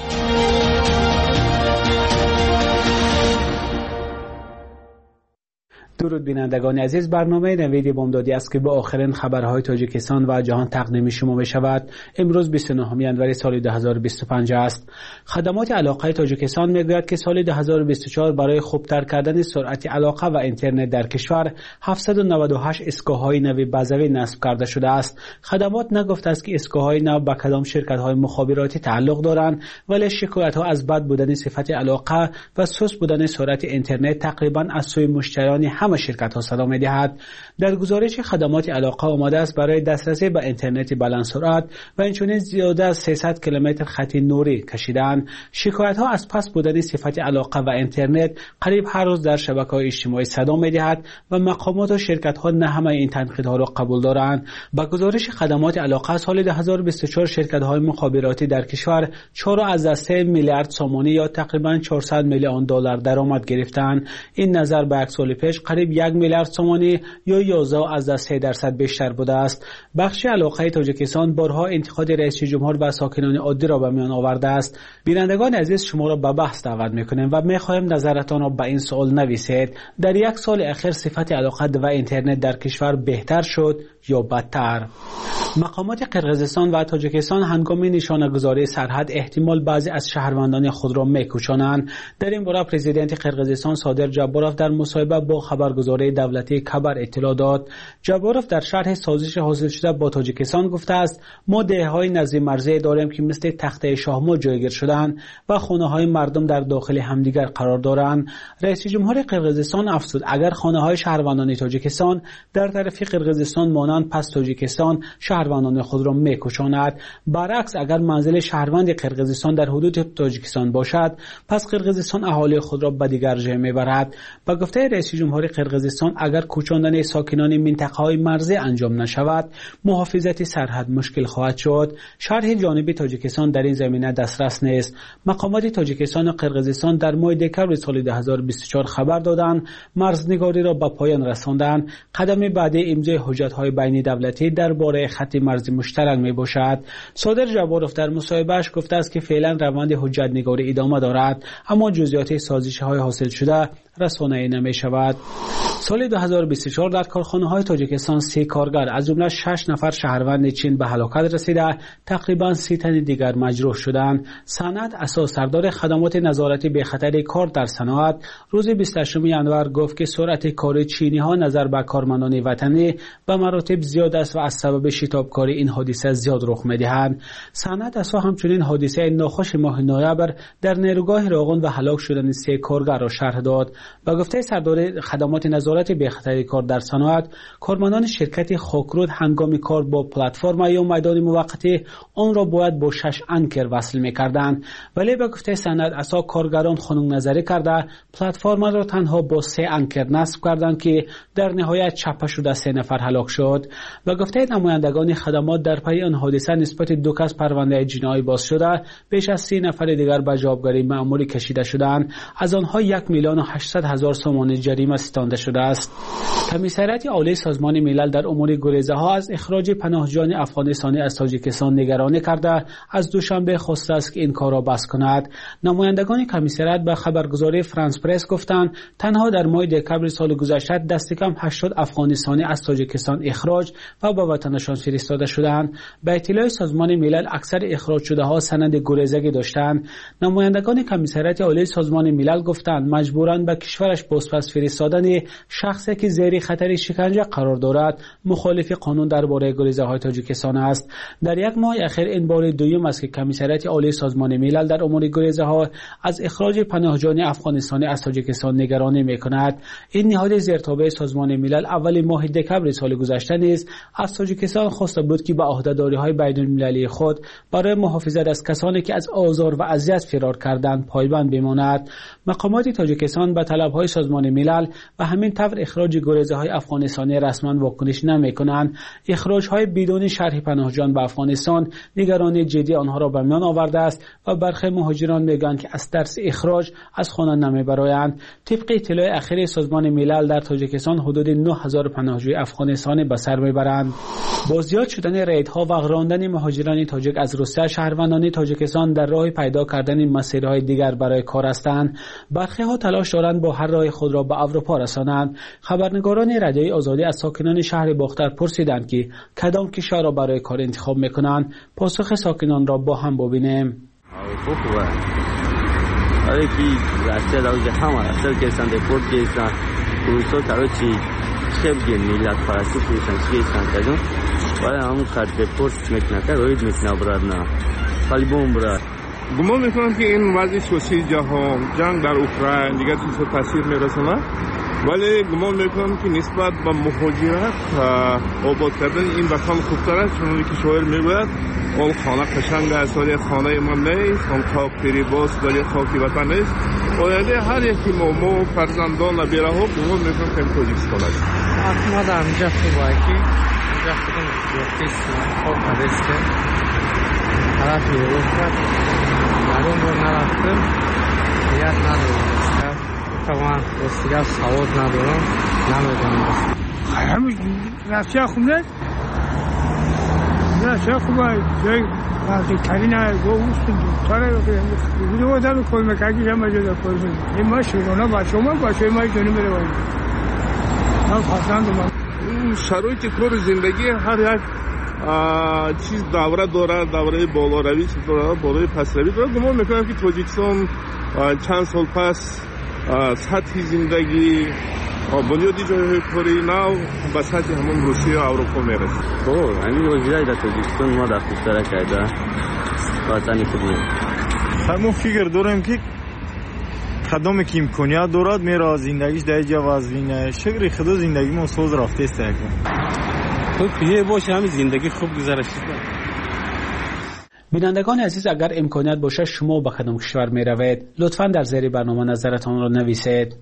درود بینندگان عزیز، برنامه نوید بامدادی است که با آخرین خبرهای تاجیکستان و جهان تقدیم شما می شود. امروز بیست و نهم ژانویه سال دو هزار و بیست و پنج است. خدمات علاقه تاجیکستان می گوید که سال دو هزار و بیست و چهار برای خوبتر کردن سرعت علاقه و اینترنت در کشور هفتصد و نود و هشت ایستگاه‌های نو بازوی نصب کرده شده است. خدمات نگفته است که ایستگاه‌های نو به کدام شرکت‌های مخابراتی تعلق دارند، ولی شکایت‌ها از بد بودن صفت علاقه و سست بودن سرعت اینترنت تقریباً از سوی مشتریان همه شرکت‌ها صدا می‌دهد. در گزارش خدمات علاقه آمده است برای دسترسی به اینترنت بلند سرعت و اینچنین زیاده از سیصد کیلومتر خط نوری کشیدند. شکایت‌ها از پس بودن صفت علاقه و اینترنت قریب هر روز در شبکه‌های اجتماعی صدا می‌دهد و مقامات و شرکت‌ها نه همه این تنقیدها را قبول دارند. با گزارش خدمات علاقه سال دو هزار و بیست و چهار شرکت‌های مخابراتی در کشور چهار از سه میلیارد سومانی یا تقریباً چهارصد میلیون دلار درآمد گرفتند. این نظر به یک سال پیش قریب یک میلیارد سومانی یا یازده از سه درصد بیشتر بوده است. بخش علاقه تاجیکستان بارها انتقاد رئیس جمهور و ساکنان عادی را به میان آورده است. بینندگان عزیز، شما را به بحث دعوت میکنیم و میخواهیم نظرتان را به این سوال نویسید: در یک سال اخیر صفت علاقه و اینترنت در کشور بهتر شد یا بدتر؟ مقامات قرقیزستان و تاجیکستان هنگام نشانه‌گذاری سرحد احتمال بعضی از شهروندان خود را میکشانند. در این باره پرزیدنت قرقیزستان صادر جباروف در مصاحبه با خبرگزاری دولتی کبر اطلاع داد. جباروف در شرح سازش حاصل شده با تاجیکستان گفته است: ما دهه‌های نزد مرزی داریم که مثل تخته شاهمو جایگیر شدند و خانه‌های مردم در داخل همدیگر قرار دارند. رئیس جمهور قرقیزستان افزود: اگر خانه‌های شهروندان تاجیکستان در طرف قرقیزستان مانند، پس تاجیکستان شهروندان خود را میکشاند. برعکس، اگر منزل شهروند قرقیزستان در حدود تاجیکستان باشد، پس قرقیزستان اهالی خود را به دیگر جای میبرد. با گفته رئیس جمهور قرقیزستان، اگر کوچاندن ساکنان منطقه‌های مرزی انجام نشود، محافظت سرحد مشکل خواهد شد. شرح جانبی تاجیکستان در این زمینه دسترس نیست. مقامات تاجیکستان و قرقیزستان در ماه دکمبر سال دو هزار و بیست و چهار خبر دادند مرزنگاری را به پایان رساندند. قدم بعدی امضای حجت‌های بین دولتی درباره خط مرزی مشترک می باشد. صادر جباروف در مصاحبهش گفته است که فعلا روند حجت نگاری ادامه دارد، اما جزئیات سازش‌های حاصل شده رسانه‌ای نمی شود. سال دو هزار و بیست و چهار در کارخانه‌های تاجیکستان سی کارگر از جمله شش نفر شهروند چین به هلاکت رسیده، تقریباً سی تن دیگر مجروح شدند. صنعت اساس سردار خدمات نظارتی به خطر کار در صنعت روز بیست و هشتم ژانویه گفت که سرعت کار چینی‌ها نظر به کارمندان وطنی به مراتب زیاد است و از سبب شتابکاری این حادثه زیاد رخ می‌دهند. صنعت اساس همچنین حادثه ناخوش ماه نوامبر در نیروگاه راغون و هلاک شدن سه کارگر را شرح داد. با گفته سردار خدمات نظارت به خطر کار در صنعت، کارمندان شرکت خاکرود هنگام کار با پلتفرم یا میدان موقتی آن را باید با شش انکر وصل می‌کردند، ولی با گفته صنعت اساس کارگران خنک نظری کرده پلتفرم را تنها با سه انکر نصب کردند که در نهایت چپه شده سه نفر هلاک شد. و گفته نمایندگان خدمات در پی آن حادثه نسبت دو کس پرونده جنایی باز شده، بیش از سی نفر دیگر به جوابگری مأموری کشیده شدند. از آنها یک میلیون و هشتصد هزار سوم جریمه ستانده شده است. کمیسریت عالی سازمان ملل در امور گریزه ها از اخراج پناهجویان افغانستانی از تاجیکستان نگرانی کرده از دوشنبه خواسته است که این کار را بس کند. نمایندگان کمیسریت به خبرگزاری فرانس پرس گفتند تنها در ماه دکمبر سال گذشته دست کم هشتاد افغانستانی از تاجیکستان اخراج و به وطنشان فرستاده شدند. به اطلاع سازمان ملل اکثر اخراج شده ها سند گریزگی داشتند. نمایندگان کمیسریت عالی سازمان ملل گفتند مجبورند به کشورش بازپس فرستادن شخصی که زیر خطر شکنجه قرار دارد مخالف قانون درباره گریزه های تاجیکستان است. در یک ماه اخیر این بار دوم است که کمیسریت عالی سازمان ملل در امور گریزه ها از اخراج پناهجویان افغانستانی از تاجیکستان نگرانی میکند. این نهاد زیرتابع سازمان ملل اول ماه دکمبر سال گذشته نیز از تاجیکستان نخواسته بود که به عهده‌داری‌های بین‌المللی خود برای محافظت از کسانی که از آزار و اذیت فرار کردند پایبند بماند. مقامات تاجیکستان به طلب‌های سازمان ملل و همین طور اخراج گریزه‌های افغانستانی رسما واکنش نمی‌کنند. اخراج‌های بدون شرح پناهجویان به افغانستان نگرانی جدی آنها را به میان آورده است و برخی مهاجران میگویند که از ترس اخراج از خانه نمیبرایند. طبق اطلاع اخیر سازمان ملل در تاجیکستان حدود نه هزار پناهجوی افغانستانی به سر میبرند. با زیاد شدن ریدها و راندن مهاجران تاجیک از روسیه، شهروندان تاجیکستان در راه پیدا کردن مسیرهای دیگر برای کار هستند. برخی ها تلاش دارند با هر راه خود را به اروپا رسانند. خبرنگاران رادیوی آزادی از ساکنان شهر باختر پرسیدند که کدام کشور را برای کار انتخاب میکنند. پاسخ ساکنان را با هم ببینیم. آره کی راسته داوجه همه اصل کسان دپورت کسان روسو تارو چی خیلی میلاد پرستی کسان چی کسان کردن ولی همون کار دپورت میکنه که روید میکنه براد نه خالی بوم براد. گمان میکنم که این وضع سیاسی جهان، جنگ در اوکراین دیگر چیزا تاثیر میرسونه، ولی گمان میکنم که نسبت به مهاجرت آباد کردن این وطن خوبتر است، چون که شاعر میگوید اون خانه قشنگ است ولی خانه من نیست، اون خاک پیری باز ولی خاکی وطن نیست. باید هر یکی ما ما فرزندان بیره ها گمان میکنم که این تاجیکستان است. ما در اینجا خوبه که اینجا خودم جوکیست خوب نداشته طرف یوروپا در اون رو نرفتم نیت ندارم توان رسیده سواد ندارم نمیدونم همین رفته خوب نیست رفته خوبه جای وقتی کلی نه گو اوستون تاره رو آدم کل مکاکی هم مجاز کل کنیم این ما شیرانه با شما با شما جانی بره باید من خواستم دومم شرایط کار زندگی هر یک چیز دوره داره، دوره بالا روی چیز داره، بالای پس روی داره. گمان میکنم که تاجیکستان چند سال پس سطح زندگی بنیادی جای کاری نو به سطح همون روسیه و اروپا میرسه. اوه همین وجودی در تاجیکستان ما در خوشتره کرده وطنی خودمون. همون فکر دارم که خدام که امکانیت دارد میره زندگیش در جا وزوینه شکر خدا زندگی ما سوز رفته است تو پیه باشه همین زندگی خوب گذرش کنه. بینندگان عزیز اگر امکانیت باشه شما به کدام کشور می روید لطفاً در زیر برنامه نظرتان را نویسید.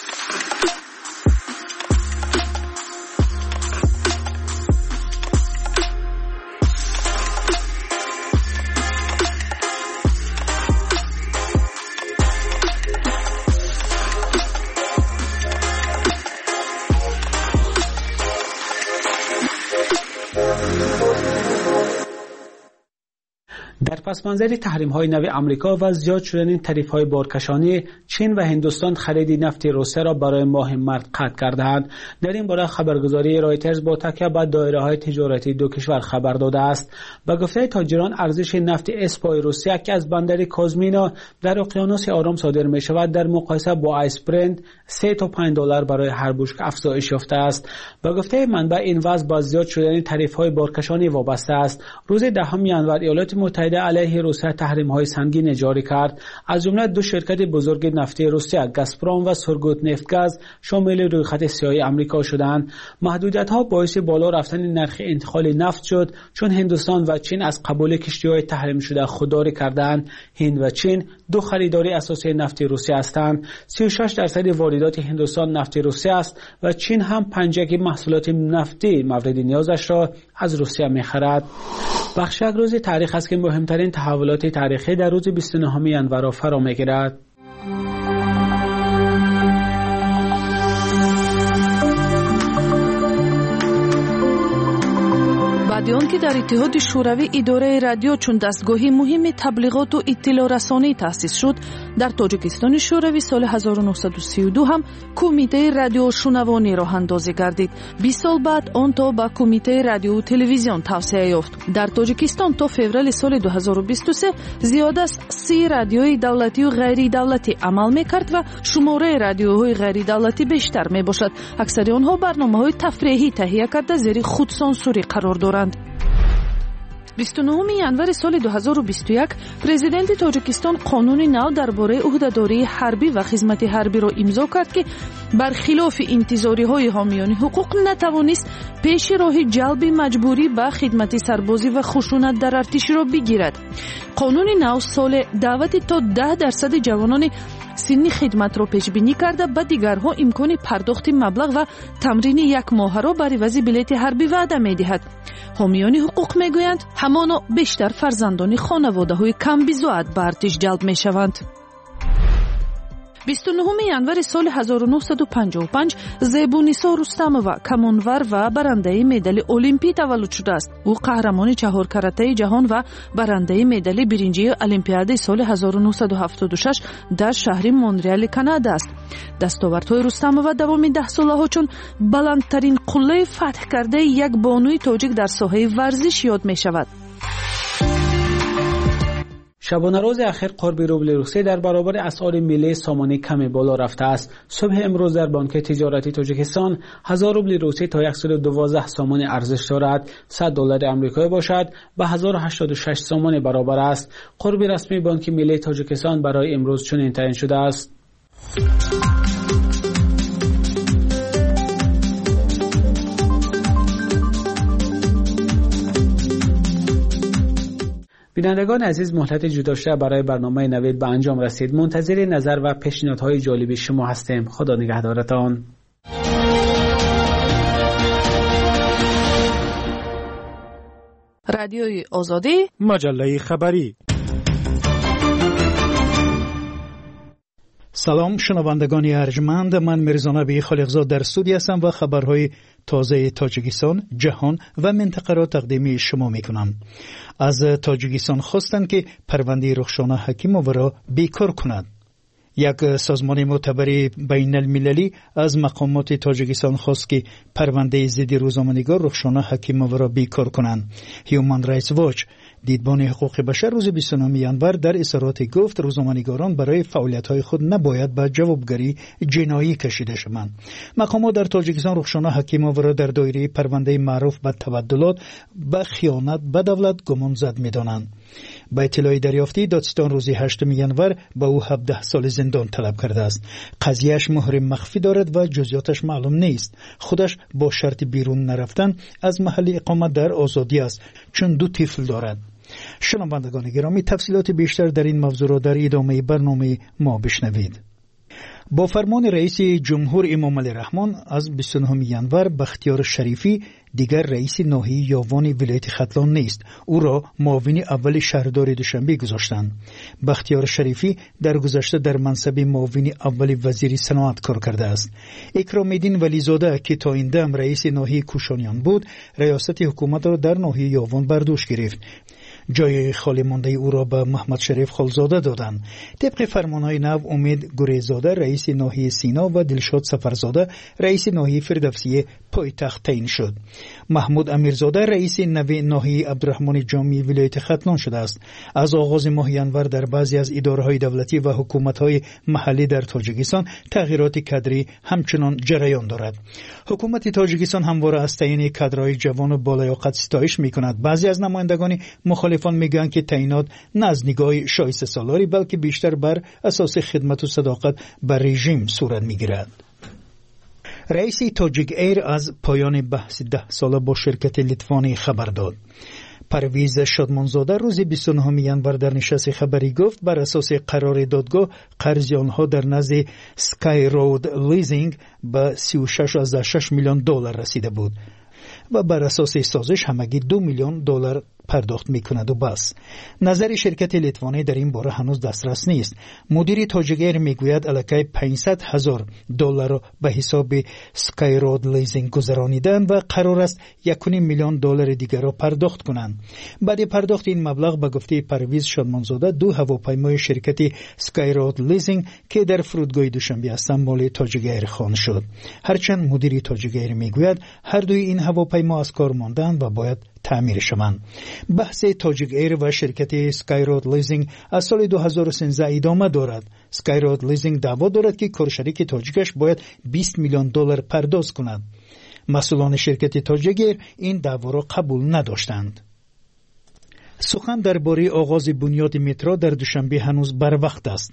در پس منظر تحریم های نو امریکا و زیاد شدن تعرفه های بارکشانی، چین و هندوستان خرید نفت روسیه را برای ماه مارس قطع کردند. در این باره خبرگزاری رایترز با تکیه بر دایره های تجارتی دو کشور خبر داده است. به گفته تاجران ارزش نفت اسپای روسیه که از بندر کازمینا در اقیانوس آرام صادر می شود در مقایسه با آیس برند سه تا پنج دلار برای هر بشکه افزایش یافته است. به گفته منبع این وضع با زیاد شدن تعرفه های بارکشانی وابسته است. روز دهم ژانویه ایالات متحده علیه روسیه تحریم‌های سنگین جاری کرد. از جمله دو شرکت بزرگ نفتی روسیه گازپروم و سورگوت نفتگاز شامل روی خط سیاه آمریکا شدند. محدودیت‌ها باعث بالا رفتن نرخ انتقال نفت شد چون هندوستان و چین از قبول کشتی‌های تحریم شده خودداری کردند. هند و چین دو خریدار اساسی نفت روسیه هستند. سی و شش درصد واردات هندوستان نفت روسیه است و چین هم پنجاه محصولات نفتی مورد نیازش را از روسیه می‌خرد. بخش یک روز تاریخ است که مهمترین تحولات تاریخی در روز بیست و نه ژانویه را فرا می‌گیرد. بعد آن که در اتحاد شوروی اداره رادیو چون دستگاهی مهم تبلیغات و اطلاع رسانی تأسیس شد، در تاجیکستان شوروی سال هزار و نهصد و سی و دو هم کمیته رادیو شنوانی راه اندازی گردید. بیست سال بعد آن تا به کمیته رادیو و تلویزیون توسعه یافت. در تاجیکستان تا فوریه سال دو هزار و بیست و سه زیاد از سی رادیوی دولتی و غیر دولتی عمل می‌کرد و شماره رادیوهای غیر دولتی بیشتر می‌باشد. اکثر آنها برنامه‌های تفریحی تهیه کرده زیر خودسانسوری قرار دارند. بیست و نه ژانویه سال دو هزار و بیست و یک پرزیدنت تاجیکستان قانون نو درباره عهده‌داری حربی و خدمت حربی را امضا کرد که برخلاف انتظاری‌های حامیان حقوق نتوانست پیش راه جلب مجبوری به خدمت سربازی و خشونت در ارتش را بگیرد. قانون نو سال دعوت تا ده درصد جوانان سن خدمت را پیش بینی کرده به دیگرها امکان پرداخت مبلغ و تمرین یک ماه را بر عوض بلیط حربی وعده می‌دهد. حامیان حقوق میگویند همانا بیشتر فرزندان خانواده‌های کم بزاعت به ارتش جلب میشوند. بیست و نهم январи соли ҳазору нуҳсаду панҷоҳу панҷ зебуниссо рустамова камонвар ва барандаи медали олимпӣ таваллуд шудааст. ӯ қаҳрамони чаҳор каратаи ҷаҳон ва барандаи медали биринҷии олимпиадаи соли ҳазору нуҳсаду ҳафтоду шаш дар шаҳри Монреали, Канада аст. дастовардҳои Рустамова давоми даҳсолаҳо чун баландтарин қуллаи фатҳкардаи як бонуи тоҷик дар соҳаи варзиш ёд мешавад. شبانه روز اخیر قرب روبل روسیه در برابر اسعار ملی سامانه کمی بالا رفته است. صبح امروز در بانک تجارتی تاجیکستان هزار روبل روسیه تا صد و دوازده سامان ارزش دارد. صد دلار آمریکایی باشد به هزار و هشتاد و شش سامان برابر است. قرب رسمی بانک ملی تاجیکستان برای امروز چنین تعیین شده است. بینندگان عزیز، مهلت جدا شده برای برنامه نوید به انجام رسید. منتظر نظر و پیشنهادهای جالب شما هستیم. خدا نگهدارتان. رادیوی آزادی، مجله خبری. سلام شنوندگان ارجمند، من میرزانبی خالقزاد در استودیو هستم و خبرهای تازه تاجیکستان، جهان و منطقه را تقدیم شما میکنم. از تاجیکستان خواستند که پرونده رخشانه حکیمووا را بیکار کند. یک سازمان معتبر بین المللی از مقامات تاجیکستان خواست که پرونده ضد روزنامه‌نگار رخشانه حکیمووا را بیکار کنند. هیومن رایتس واچ دیدبان حقوق بشر روز بیست و نه январ در اظهاراتی گفت روزنامه‌نگاران برای فعالیت‌های خود نباید به جوابگری جنایی کشیده شوند. مقامات در تاجیکستان رخشانه حکیمووا را در دایره پرونده معروف به تبدلات به خیانت به دولت گمانزد می‌دانند. با اطلاع دریافتی دادستان روز هشتم январ به او هفده سال زندان طلب کرده است. قضیهش مهر مخفی دارد و جزئیاتش معلوم نیست. خودش با شرط بیرون نرفتن از محل اقامت در آزادی است چون دو طفل دارد. شنوندگان گرامی، تفصیلات بیشتر در این موضوع را در ادامه برنامه ما بشنوید. با فرمان رئیس جمهور امام علی رحمان از بیست و نه январ بختیار شریفی دیگر رئیس ناحیه یاوان ولایت ختلان نیست. او را معاون اول شهردار دوشنبه گذاشتند. بختیار شریفی در گذشته در منصب معاون اول وزیر صنعت کار کرده است. اکرام الدین ولیزاده که تا این دم رئیس ناحیه کوشانیان بود، ریاست حکومت را در ناحیه یاوان بر دوش گرفت. جای خالی مانده او را به محمد شریف خالزاده دادند. طبق فرمانهای نو امید گریزاده رئیس ناحیه سینا و دلشاد سفرزاده رئیس ناحیه فردوسیه پایتخت تعیین شد. محمود امیرزاده رئیس نوی ناحیه عبدالرحمن جامی ولایت ختلان شده است. از آغاز ماه январ در بعضی از اداره‌های دولتی و حکومت‌های محلی در تاجیکستان تغییرات کادری همچنان جریان دارد. حکومت تاجیکستان همواره از تعیین کادرهای جوان و بالیاقت ستایش می‌کند. بعضی از نمایندگان مخالفان میگویند که تعیینات نه از نگاه شایسته سالاری بلکه بیشتر بر اساس خدمت و صداقت بر رژیم صورت می‌گیرد. رئیس تاجیک ایر از پایان بحث ده ساله با شرکت لیتوانی خبر داد. پرویز شادمانزاده روز بیست و نه январ در نشست خبری گفت بر اساس قرار دادگاه قرض آنها در نزد سکای رود لیزینگ به سی و شش ممیز شش میلیون دلار رسیده بود و بر اساس سازش همگی دو میلیون دلار پرداخت میکند و بس. نظر شرکت لیتوانی در این باره هنوز دسترس نیست. مدیر تاجیک ایر میگوید الکی پانصد هزار دلار به حساب سکای رود لیزینگ گذرانیدن و قرار است یک و نیم میلیون دلار دیگر را پرداخت کنند. بعد پرداخت این مبلغ به گفته پرویز شادمانزاده دو هواپیمای شرکت سکای رود لیزینگ که در فرودگاه دوشنبه هستند مال تاجیک ایر خوانده شد. هرچند مدیر تاجیک ایر میگوید هر دوی این هواپیما از کار ماندند و باید تعمیر شوند. بحث تاجیک ایر و شرکت سکای رود لیزینگ از سال دو هزار و سیزده ادامه دارد. سکای رود لیزینگ دعوا دارد که کارشریک تاجیکش باید بیست میلیون دلار پرداخت کند. مسئولان شرکت تاجیک ایر این دعوا را قبول نداشتند. سخن درباره آغاز بنیاد مترو در دوشنبه هنوز بر وقت است.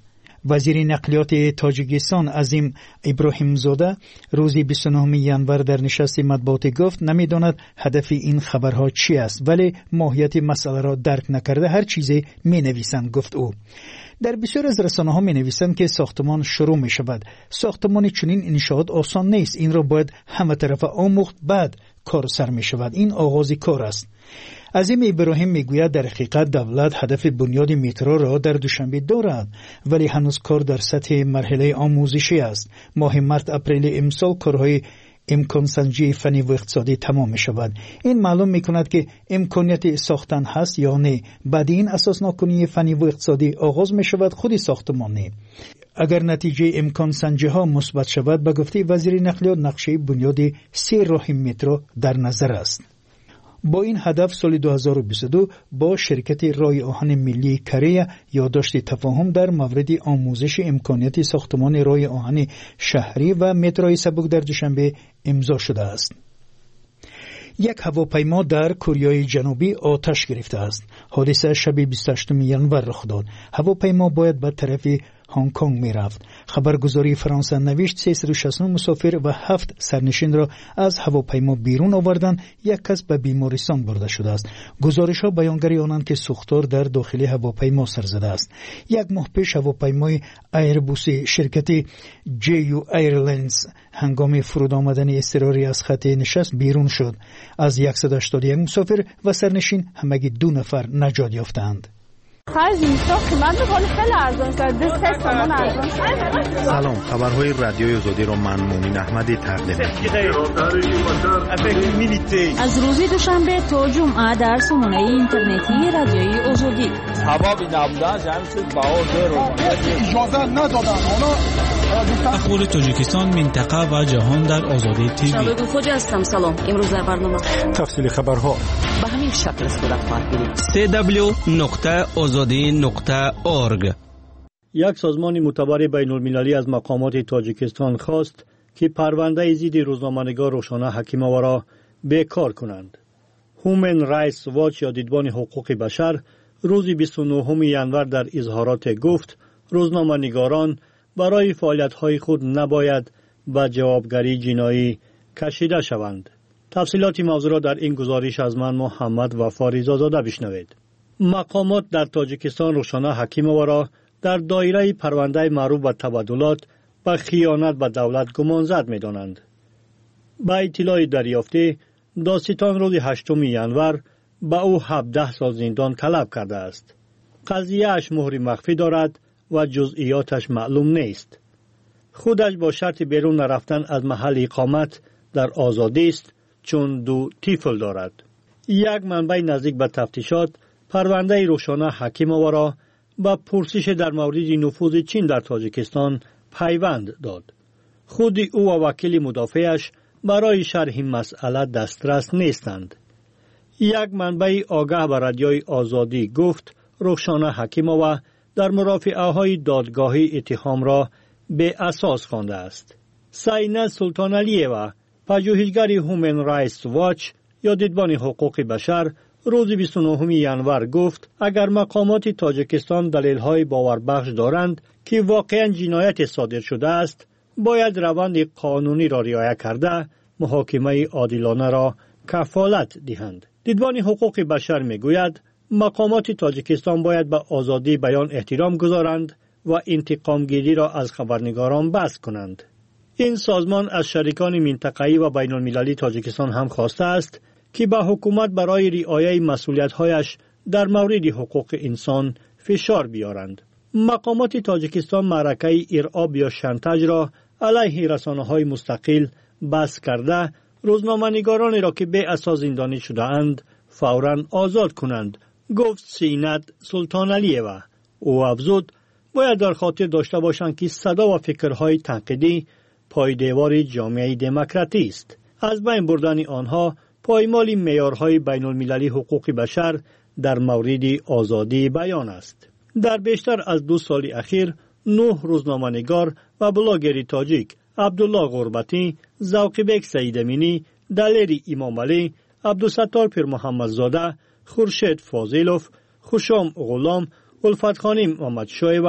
وزیر نقلیات تاجیکستان عظیم ابراهیم زاده روز بیست و نهم ژانویه در نشست مطبوعاتی گفت نمیداند هدف این خبرها چی است ولی ماهیت مسئله را درک نکرده هر چیزی می نویسند گفت او. در بسیار از رسانه ها می نویسند که ساختمان شروع می شود. ساختمان چنین انشاءات آسان نیست. این را باید همه طرف آموخت بعد کار سر می شود. این آغاز کار است. عظیم ابراهیم می گوید در حقیقت دولت هدف بنیاد مترو را در دوشنبه دارد ولی هنوز کار در سطح مرحله آموزشی است. ماه مارس اپریل امسال کارهای امکان سنجی فنی و اقتصادی تمام می شود. این معلوم می کند که امکانیت ساختن هست یا نه. بعد این اساس نکنی فنی و اقتصادی آغاز می شود خودی ساختمانی. اگر نتیجه امکان سنجی ها مثبت شود به گفته وزیر نقلیات نقشه بنیاد سه راه مترو در نظر است. با این هدف سال دو هزار و بیست و دو با شرکت رای آهن ملی کره یادداشت تفاهم در مورد آموزش امکانیت ساختمان رای آهن شهری و متروی سبک در دوشنبه امضا شده است. یک هواپیما در کره جنوبی آتش گرفته است. حادثه شب بیست و هشتم ژانویه رخ داد. هواپیما باید به طرف هنگ کنگ می رفت. خبرگزاری فرانسه نوشت سیصد و شصت و نه مسافر و هفت سرنشین را از هواپیما بیرون آوردند. یک کس به بیمارستان برده شده است. گزارش ها بیانگری آنند که سوختار در داخل هواپیما سر زده است. یک ماه پیش هواپیمای ایربوس شرکت جی یو ایرلاینز هنگام فرود آمدن اضطراری از خط نشست بیرون شد. از صد و هشتاد و یک مسافر و سرنشین همگی دو نفر نجات یافتند. سلام، خبرهای رادیوی آزادی را من مومن احمدی تقدیم می‌کنم. از روز دوشنبه تا جمعه در سامانه اینترنتی رادیوی آزادی. اخبار تاجیکستان، منطقه و جهان در آزادی تیوی. شباب خوش هستم. سلام. امروز در برنامه تفصیل خبرها به همین شکل صورت خواهد گرفت. سی دبلیو نقطه آزادی نقطه اورگ. یک سازمان معتبر بین المللی از مقامات تاجیکستان خواست که پرونده ضد روزنامه‌نگار روشانا حکیمووا را بیکار کنند. هومن رایتس واچ یا دیدبان حقوق بشر روز بیست و نهم ژانویه در اظهارات گفت روزنامه‌نگاران برای فعالیت‌های خود نباید به جوابگری جنایی کشیده شوند. تفصیلات موضوع را در این گزارش از من محمد وفاریزاده بشنوید. مقامات در تاجیکستان روشانا حکیمووا را در دایره پرونده معروف به تبادلات به خیانت به دولت گمانزد می‌دانند. با اطلاع دریافته دادستان روز هشتم ژانویه به او هفده سال زندان طلب کرده است. قضیه اش مهر مخفی دارد و جزئیاتش معلوم نیست. خودش با شرط بیرون نرفتن از محل اقامت در آزادی است چون دو طفل دارد. یک منبع نزدیک به تفتیشات پرونده روشانا حکیمووا را با پرسش در مورد نفوذ چین در تاجیکستان پیوند داد. خود او و وکیل مدافعش برای شرح مسئله دسترس نیستند. یک منبع آگاه به رادیوی آزادی گفت روشانا حکیمووا در مرافعه های دادگاهی اتهام را به اساس خوانده است. سینه سلطانعلیووا پژوهشگر هومن رایتس واچ یا دیدبان حقوق بشر روز بیست و نهم ژانویه گفت اگر مقامات تاجیکستان دلیل‌های باوربخش دارند که واقعاً جنایت صادر شده است، باید روند قانونی را رعایت کرده محاکمه عادلانه را کفالت دهند. دیدبان حقوق بشر میگوید مقامات تاجیکستان باید به آزادی بیان احترام گذارند و انتقام گیری را از خبرنگاران بس کنند. این سازمان از شریکان منطقه‌ای و بین المللی تاجیکستان هم خواسته است که به حکومت برای رعایت مسئولیت‌هایش در مورد حقوق انسان فشار بیارند. مقامات تاجیکستان معرکه ارعاب یا شانتاژ را علیه رسانه‌های مستقل بس کرده روزنامه‌نگارانی را که به اساس زندانی شده اند فوراً آزاد کنند، گفت سینت سلطانعلیووا. او افزود باید در خاطر داشته باشند که صدا و فکرهای تنقیدی پایدیوار جامعه دموکراتی است. از بین بردن آنها پایمال معیارهای بین المللی حقوق بشر در مورد آزادی بیان است. در بیشتر از دو سال اخیر نه روزنامه‌نگار و بلاگر تاجیک عبدالله غربتی، ذوقبک سیدامینی، دلیر امامعلی، عبدالستار پیر محمدزاده، خورشید فاضلوف، خوشام غلام، الفت خانی محمدشاه و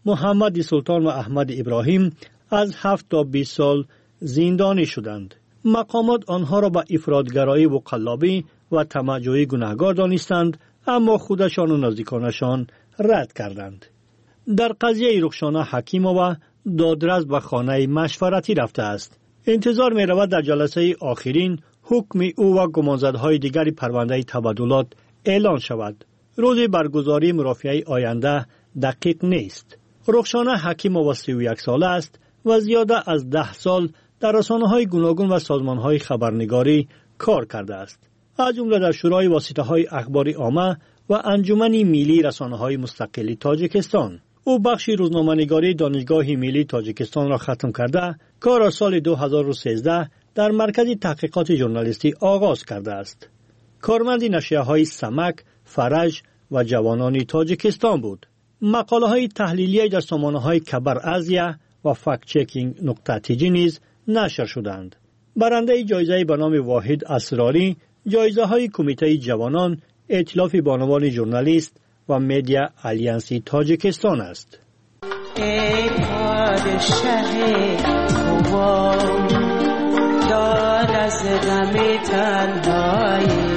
محمد سلطان و احمد ابراهیم از هفت تا بیست سال زندانی شدند. مقامات آنها را به افراطگرایی و قلابی و طمع‌جویی گناهکار دانستند، اما خودشان و نزدیکانشان رد کردند. در قضیه رخشانه حکیمова دادرس به خانه مشورتی رفته است. انتظار می رود در جلسه آخرین حکم او و گمانزدهای دیگر پرونده تبادلات اعلان شود. روز برگزاری مرافعه آینده دقیق نیست. رخشانه حکیمova سی و یک ساله است و زیاده از ده سال در رسانه‌های گوناگون و سازمان‌های خبرنگاری کار کرده است. از جمله در شورای واسطه‌های اخباری عامه و انجمن ملی رسانه‌های مستقل تاجیکستان. او بخش روزنامه‌نگاری دانشگاه ملی تاجیکستان را ختم کرده، کار را سال دو هزار و سیزده در مرکز تحقیقات ژورنالیستی آغاز کرده است. کارمند نشریه‌های سمک، فرج و جوانان تاجیکستان بود. مقاله‌های تحلیلی در سامانه‌های کبر ازیا و فکت چکینگ نقطه تی جی نیز نشر شدند. برنده جایزه به نام واحد اسراری جایزه‌های کمیته جوانان، ائتلاف بانوان ژورنالیست و مدیا آلیانسی تاجیکستان است. ای پادشاه خوبان داد از غم تنهایی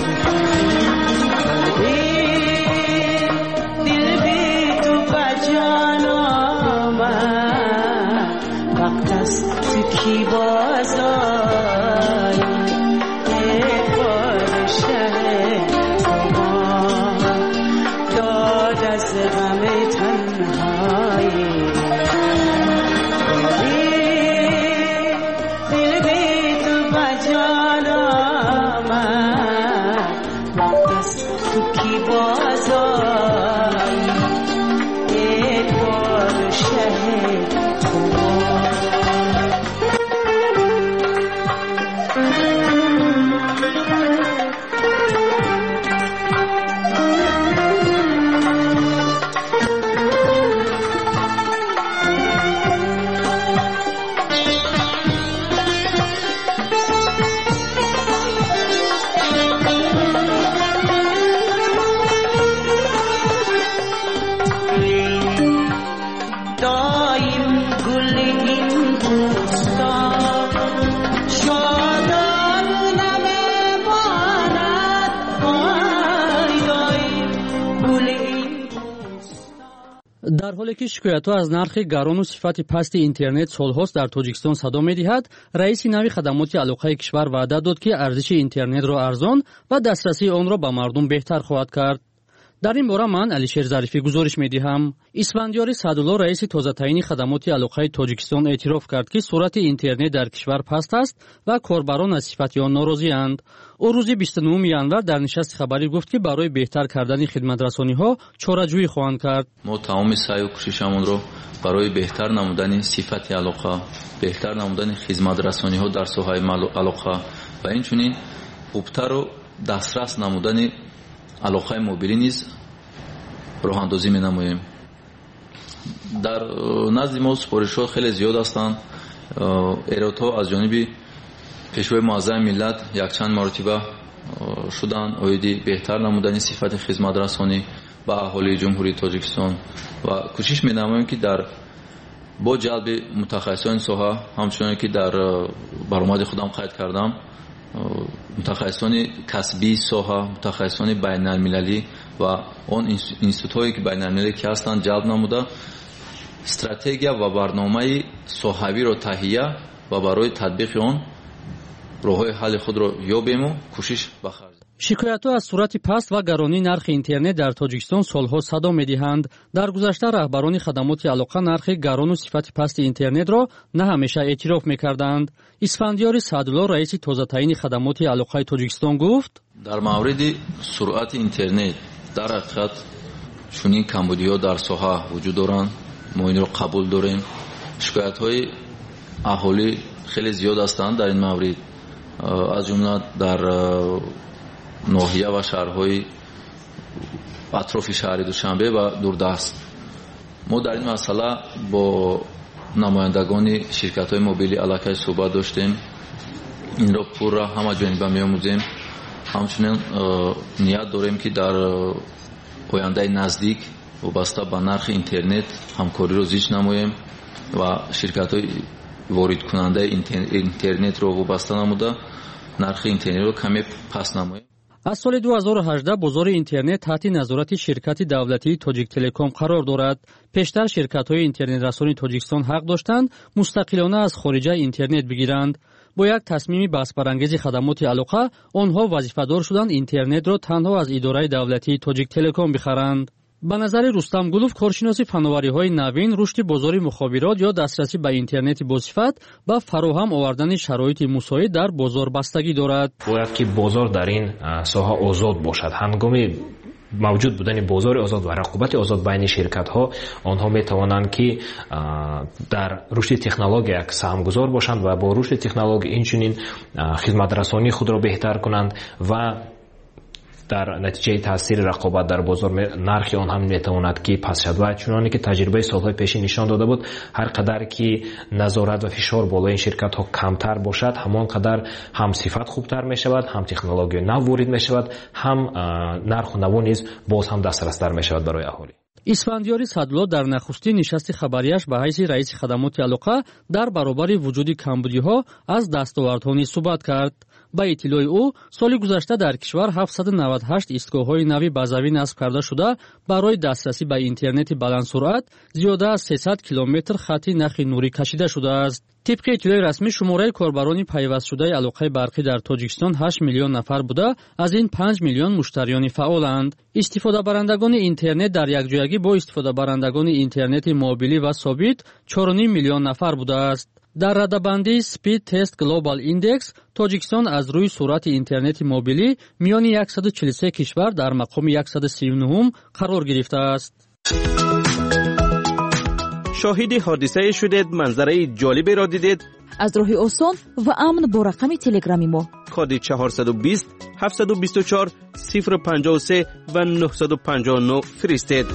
دل بی تو بجان آمد وقت است تو کی بازایی ای پادشاه خوبان داد از غم تنهایی در حالی که شکایت‌ها از نرخ گران و صفت پست اینترنت سال‌هاست در تاجیکستان صدا می‌دهد، رئیس نوی خدمات علاقه کشور وعده داد که ارزش اینترنت را ارزان و دسترسی آن را به مردم بهتر خواهد کرد. در این باره من علیشیر ظریفی گزارش می‌دهم. اسفندیار سعدالله رئیس تازه تعیین خدمات علاقه تاجیکستان اعتراف کرد که سرعت اینترنت در کشور پست است و کاربران از صفت آن ناراضی‌اند. او روز بیست و نهم январ در نشست خبری گفت که برای بهتر کردن خدمت‌رسانی‌ها چاره‌جویی خواهند کرد. ما تمام سعی و کوششمون رو برای بهتر نمودن صفت علاقه، بهتر نمودن خدمت‌رسانی‌ها در ساحه علاقه و اینچنین خوبتر و دسترس نمودن علاقه موبیلی نیز راه اندازی می‌نماییم. در نزد ما سپارش‌ها خیلی زیاد هستند. ایرادها از جانب پیشوای معظم ملت یک چند مرتبه شدن اویدی بهتر نمودن صفت خدمت رسانی به اهالی جمهوری تاجیکستان و کوشش می‌نماییم که در با جلب متخصصان ساحه همچنان که در برنامه خودم قید کردم متخصصان کسبی ساحه، متخصصان بین‌المللی و آن اینستیتوت‌هایی که بین‌المللی که هستند جلب نموده استراتژی و برنامه ساحوی را تهیه و برای تطبیق آن راه‌های حل خود را یابیم و کوشش بخرج. شکایت‌ها از صورت پست و گرانی نرخ اینترنت در تاجیکستان سالها صدا می‌دهند. در گذشته رهبران خدمات علاقه نرخ گران و صفت پست اینترنت را نه همیشه اعتراف می‌کردند. اسفندیار سعدالله رئیس تازه تعیین خدمات علاقه تاجیکستان گفت: در مورد سرعت اینترنت در حقیقت چنین کمبودی‌ها در ساحه وجود دارند. ما این را قبول داریم. شکایت‌های اهالی خیلی زیاد هستند در این مورد، از جمله در ناحیه و شهرهای اطراف شهر دوشنبه و دوردست. ما در این مسئله با نمایندگان شرکت‌های موبیلی علاقه صحبت داشتیم. این را پر را همه جانبه می‌آموزیم. همچنین نیت داریم که در آینده نزدیک вобаста ба нархи интернет ҳамкориро зич намоем ва ширкатҳои воридкунандаи интернетро вобаста намуда нархи интернетро каме паст намоем. аз соли ду ҳазору ҳаждаҳ бозори интернет таҳти назорати ширкати давлатии Тоҷиктелеком қарор дорад. пештар ширкатҳои интернетрасони Тоҷикистон ҳақ доштанд мустақилона аз хориҷа интернет бигиранд. бо як тасмими баҳсбарангези хадамоти алоқа онҳо вазифадор шуданд интернетро танҳо аз идораи давлатии Тоҷиктелеком бихаранд. ба назари Рустам Гулов, коршиноси фанновариҳои навин, рушди бозори мухобирот ё дастрасӣ ба интернети босифат ба фароҳам овардани шароити мусоид дар бозор бастагӣ дорад. бояд ки бозор дар ин соҳа озод бошад. ҳангоми мавҷуд будани бозори озод ва рақобати озод байни ширкатҳо, онҳо метавонанд ки дар рушди технология саҳмгузор бошанд ва бо рушди технология инчунин хизматрасонии худро беҳтар кунанд ва дар натиҷаи таъсири рақобат дар бозор нархи он ҳам метавонад ки паст шавад. чуноне ки таҷрибаи солҳои пешин нишон дода буд, ҳар қадар ки назорат ва фишор болои ин ширкатҳо камтар бошад, ҳамон қадар ҳам сифат хубтар мешавад, ҳам технология нав ворид мешавад, ҳам нарху наво низ боз ҳам дастрастар мешавад барои аҳолӣ. исфандиёри Садулло дар нахустин нишасти хабарияш ба ҳайси раиси хадамоти алоқа дар баробари вуҷуди камбудиҳо аз дастовардҳо низ суҳбат кард. ба иттилои ӯ, соли гузашта дар кишвар ҳафтсаду навад и ҳашт истгоҳҳои нави базавӣ насб карда шуда, барои дастрасӣ ба интернети баландсуръат зиёда аз сесад километр хатти нахи нурӣ кашида шудааст. тибқи иттилои расмӣ, шумораи корбарони пайвастшудаи алоқаи барқӣ дар Тоҷикистон ҳашт миллион нафар буда, аз ин панҷ миллион муштариёни фаъоланд. истифодабарандагони интернет дар якҷоягӣ бо истифодабарандагони интернети мобилӣ ва собит чору ним миллион нафар будааст. дар радабандии Speed Test Global Index Тоҷикистон аз рӯи суръати интернети мобилӣ миёни яксаду чилу се кишвар дар мақоми яксаду си и нӯҳум қарор гирифтааст. шоҳиди ҳодисае шудед, манзараи ҷолиберо дидед? аз роҳи осон ва амн бо рақами телеграми мо коди чаҳорсаду бист ҳафтсаду бисту чор сифр панҷоҳу се ва нӯҳсаду панҷоҳу нӯ фиристед.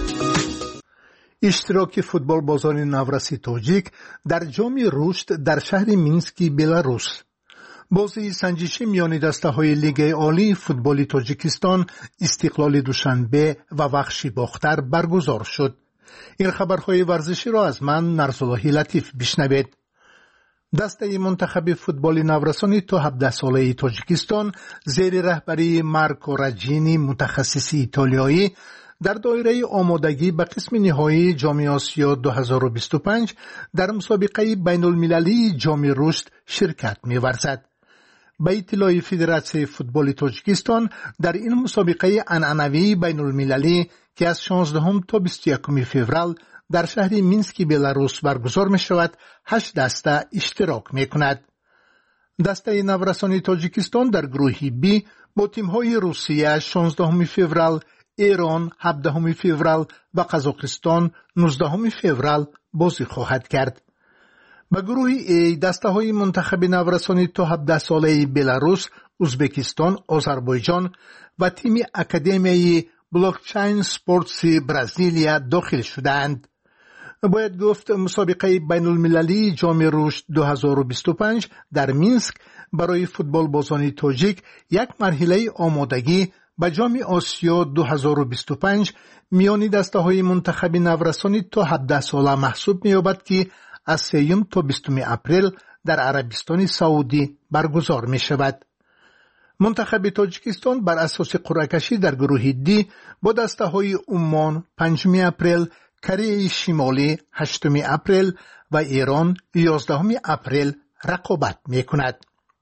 иштироки футболбозони навраси тоҷик дар ҷоми рушд дар шаҳри Мински, Беларус. бозии санҷишӣ миёни дастаҳои Лигаи олии футболи Тоҷикистон Истиқлоли Душанбе ва Вахши Бохтар баргузор шуд. ин хабарҳои варзиширо аз ман Нарзуллоҳи Латиф бишнавед. дастаи мунтахаби футболи наврасони то ҳабдаҳ-солаи Тоҷикистон зери раҳбарии Марко Раҷини, мутахассиси итолиёӣ, дар доираи омодагӣ ба қисми ниҳоии ҷоми Осиё ду ҳазору бисту панҷ дар мусобиқаи байнулмилалии ҷоми рушд ширкат меварзад. ба иттилои Федератсияи футболи Тоҷикистон, дар ин мусобиқаи анъанавии байнулмилалӣ ки аз шонздаҳум то бисту якуми феврал дар шаҳри Мински, Беларус баргузор мешавад, ҳашт даста иштирок мекунад. дастаи наврасони Тоҷикистон дар гурӯҳи Б бо тимҳои Русия шонздаҳуми феврал, ایران هفدهم فوریه و قزاقستان نوزدهم فوریه بازی خواهد کرد. به گروه ای دسته‌های منتخب نورسانی تا هفده ساله بلاروس، ازبکستان، آذربایجان و تیم اکادمیای بلاکچین سپورتس برزیلیا داخل شدند. باید گفت مسابقه بین المللی جام رشد دو هزار و بیست و پنج در مینسک برای فوتبال بازان تاجیک یک مرحله آمادگی به جام آسیا دو هزار و بیست و پنج میانی دسته‌های منتخب نورسانی تا هفده ساله محسوب می‌یابد که از سوم تا بیستم اپریل در عربستان سعودی برگزار می‌شود. منتخب تاجیکستان بر اساس قرعه‌کشی در گروه دی با دسته‌های عمان پنجم اپریل، کره شمالی هشتم اپریل و ایران یازدهم اپریل رقابت می‌کند.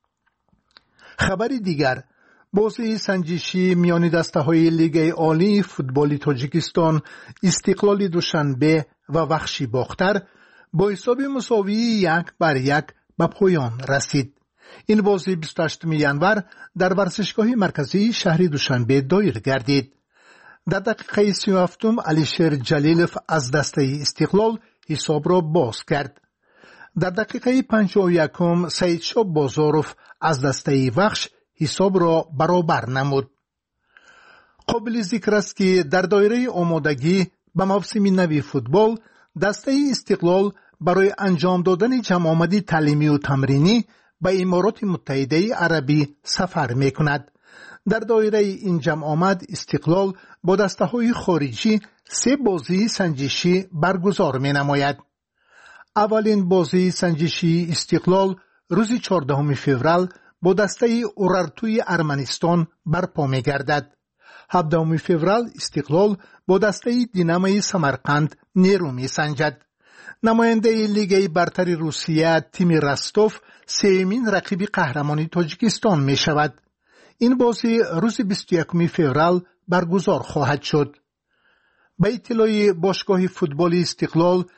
خبر دیگر، بازی سنجشی میان دسته‌های لیگ عالی فوتبال تاجیکستان استقلال دوشنبه و وخشی باختر با حساب مساوی یک بر یک به پایان رسید. این بازی بیست و هشتم ژانویه در ورزشگاه مرکزی شهر دوشنبه دایر گردید. در دقیقه سی و هفتم علیشیر جلیلوف از دسته استقلال حساب را باز کرد. در دقیقه پنجاه و یکم سعیدشاه بازاروف از دسته وخش حساب را برابر نمود. قابل ذکر است که در دایره آمادگی به موسم نوی فوتبال دسته استقلال برای انجام دادن جمع آمدی تعلیمی و تمرینی به امارات متحده عربی سفر می کند. در دایره این جمع آمد استقلال با دسته‌های خارجی سه بازی سنجشی برگزار می‌نماید. اولین بازی سنجشی استقلال روز چهاردهم فوریه با دسته اورارتوی ارمنستان برپا می‌گردد. هفدهم فوریه استقلال با دسته دیناموی سمرقند نیرو می‌سنجد. نماینده لیگ برتر روسیه تیم رستوف سومین رقیب قهرمانی تاجیکستان می‌شود. این بازی روز بیست و یکم فوریه برگزار خواهد شد. به اطلاع باشگاه فوتبال استقلال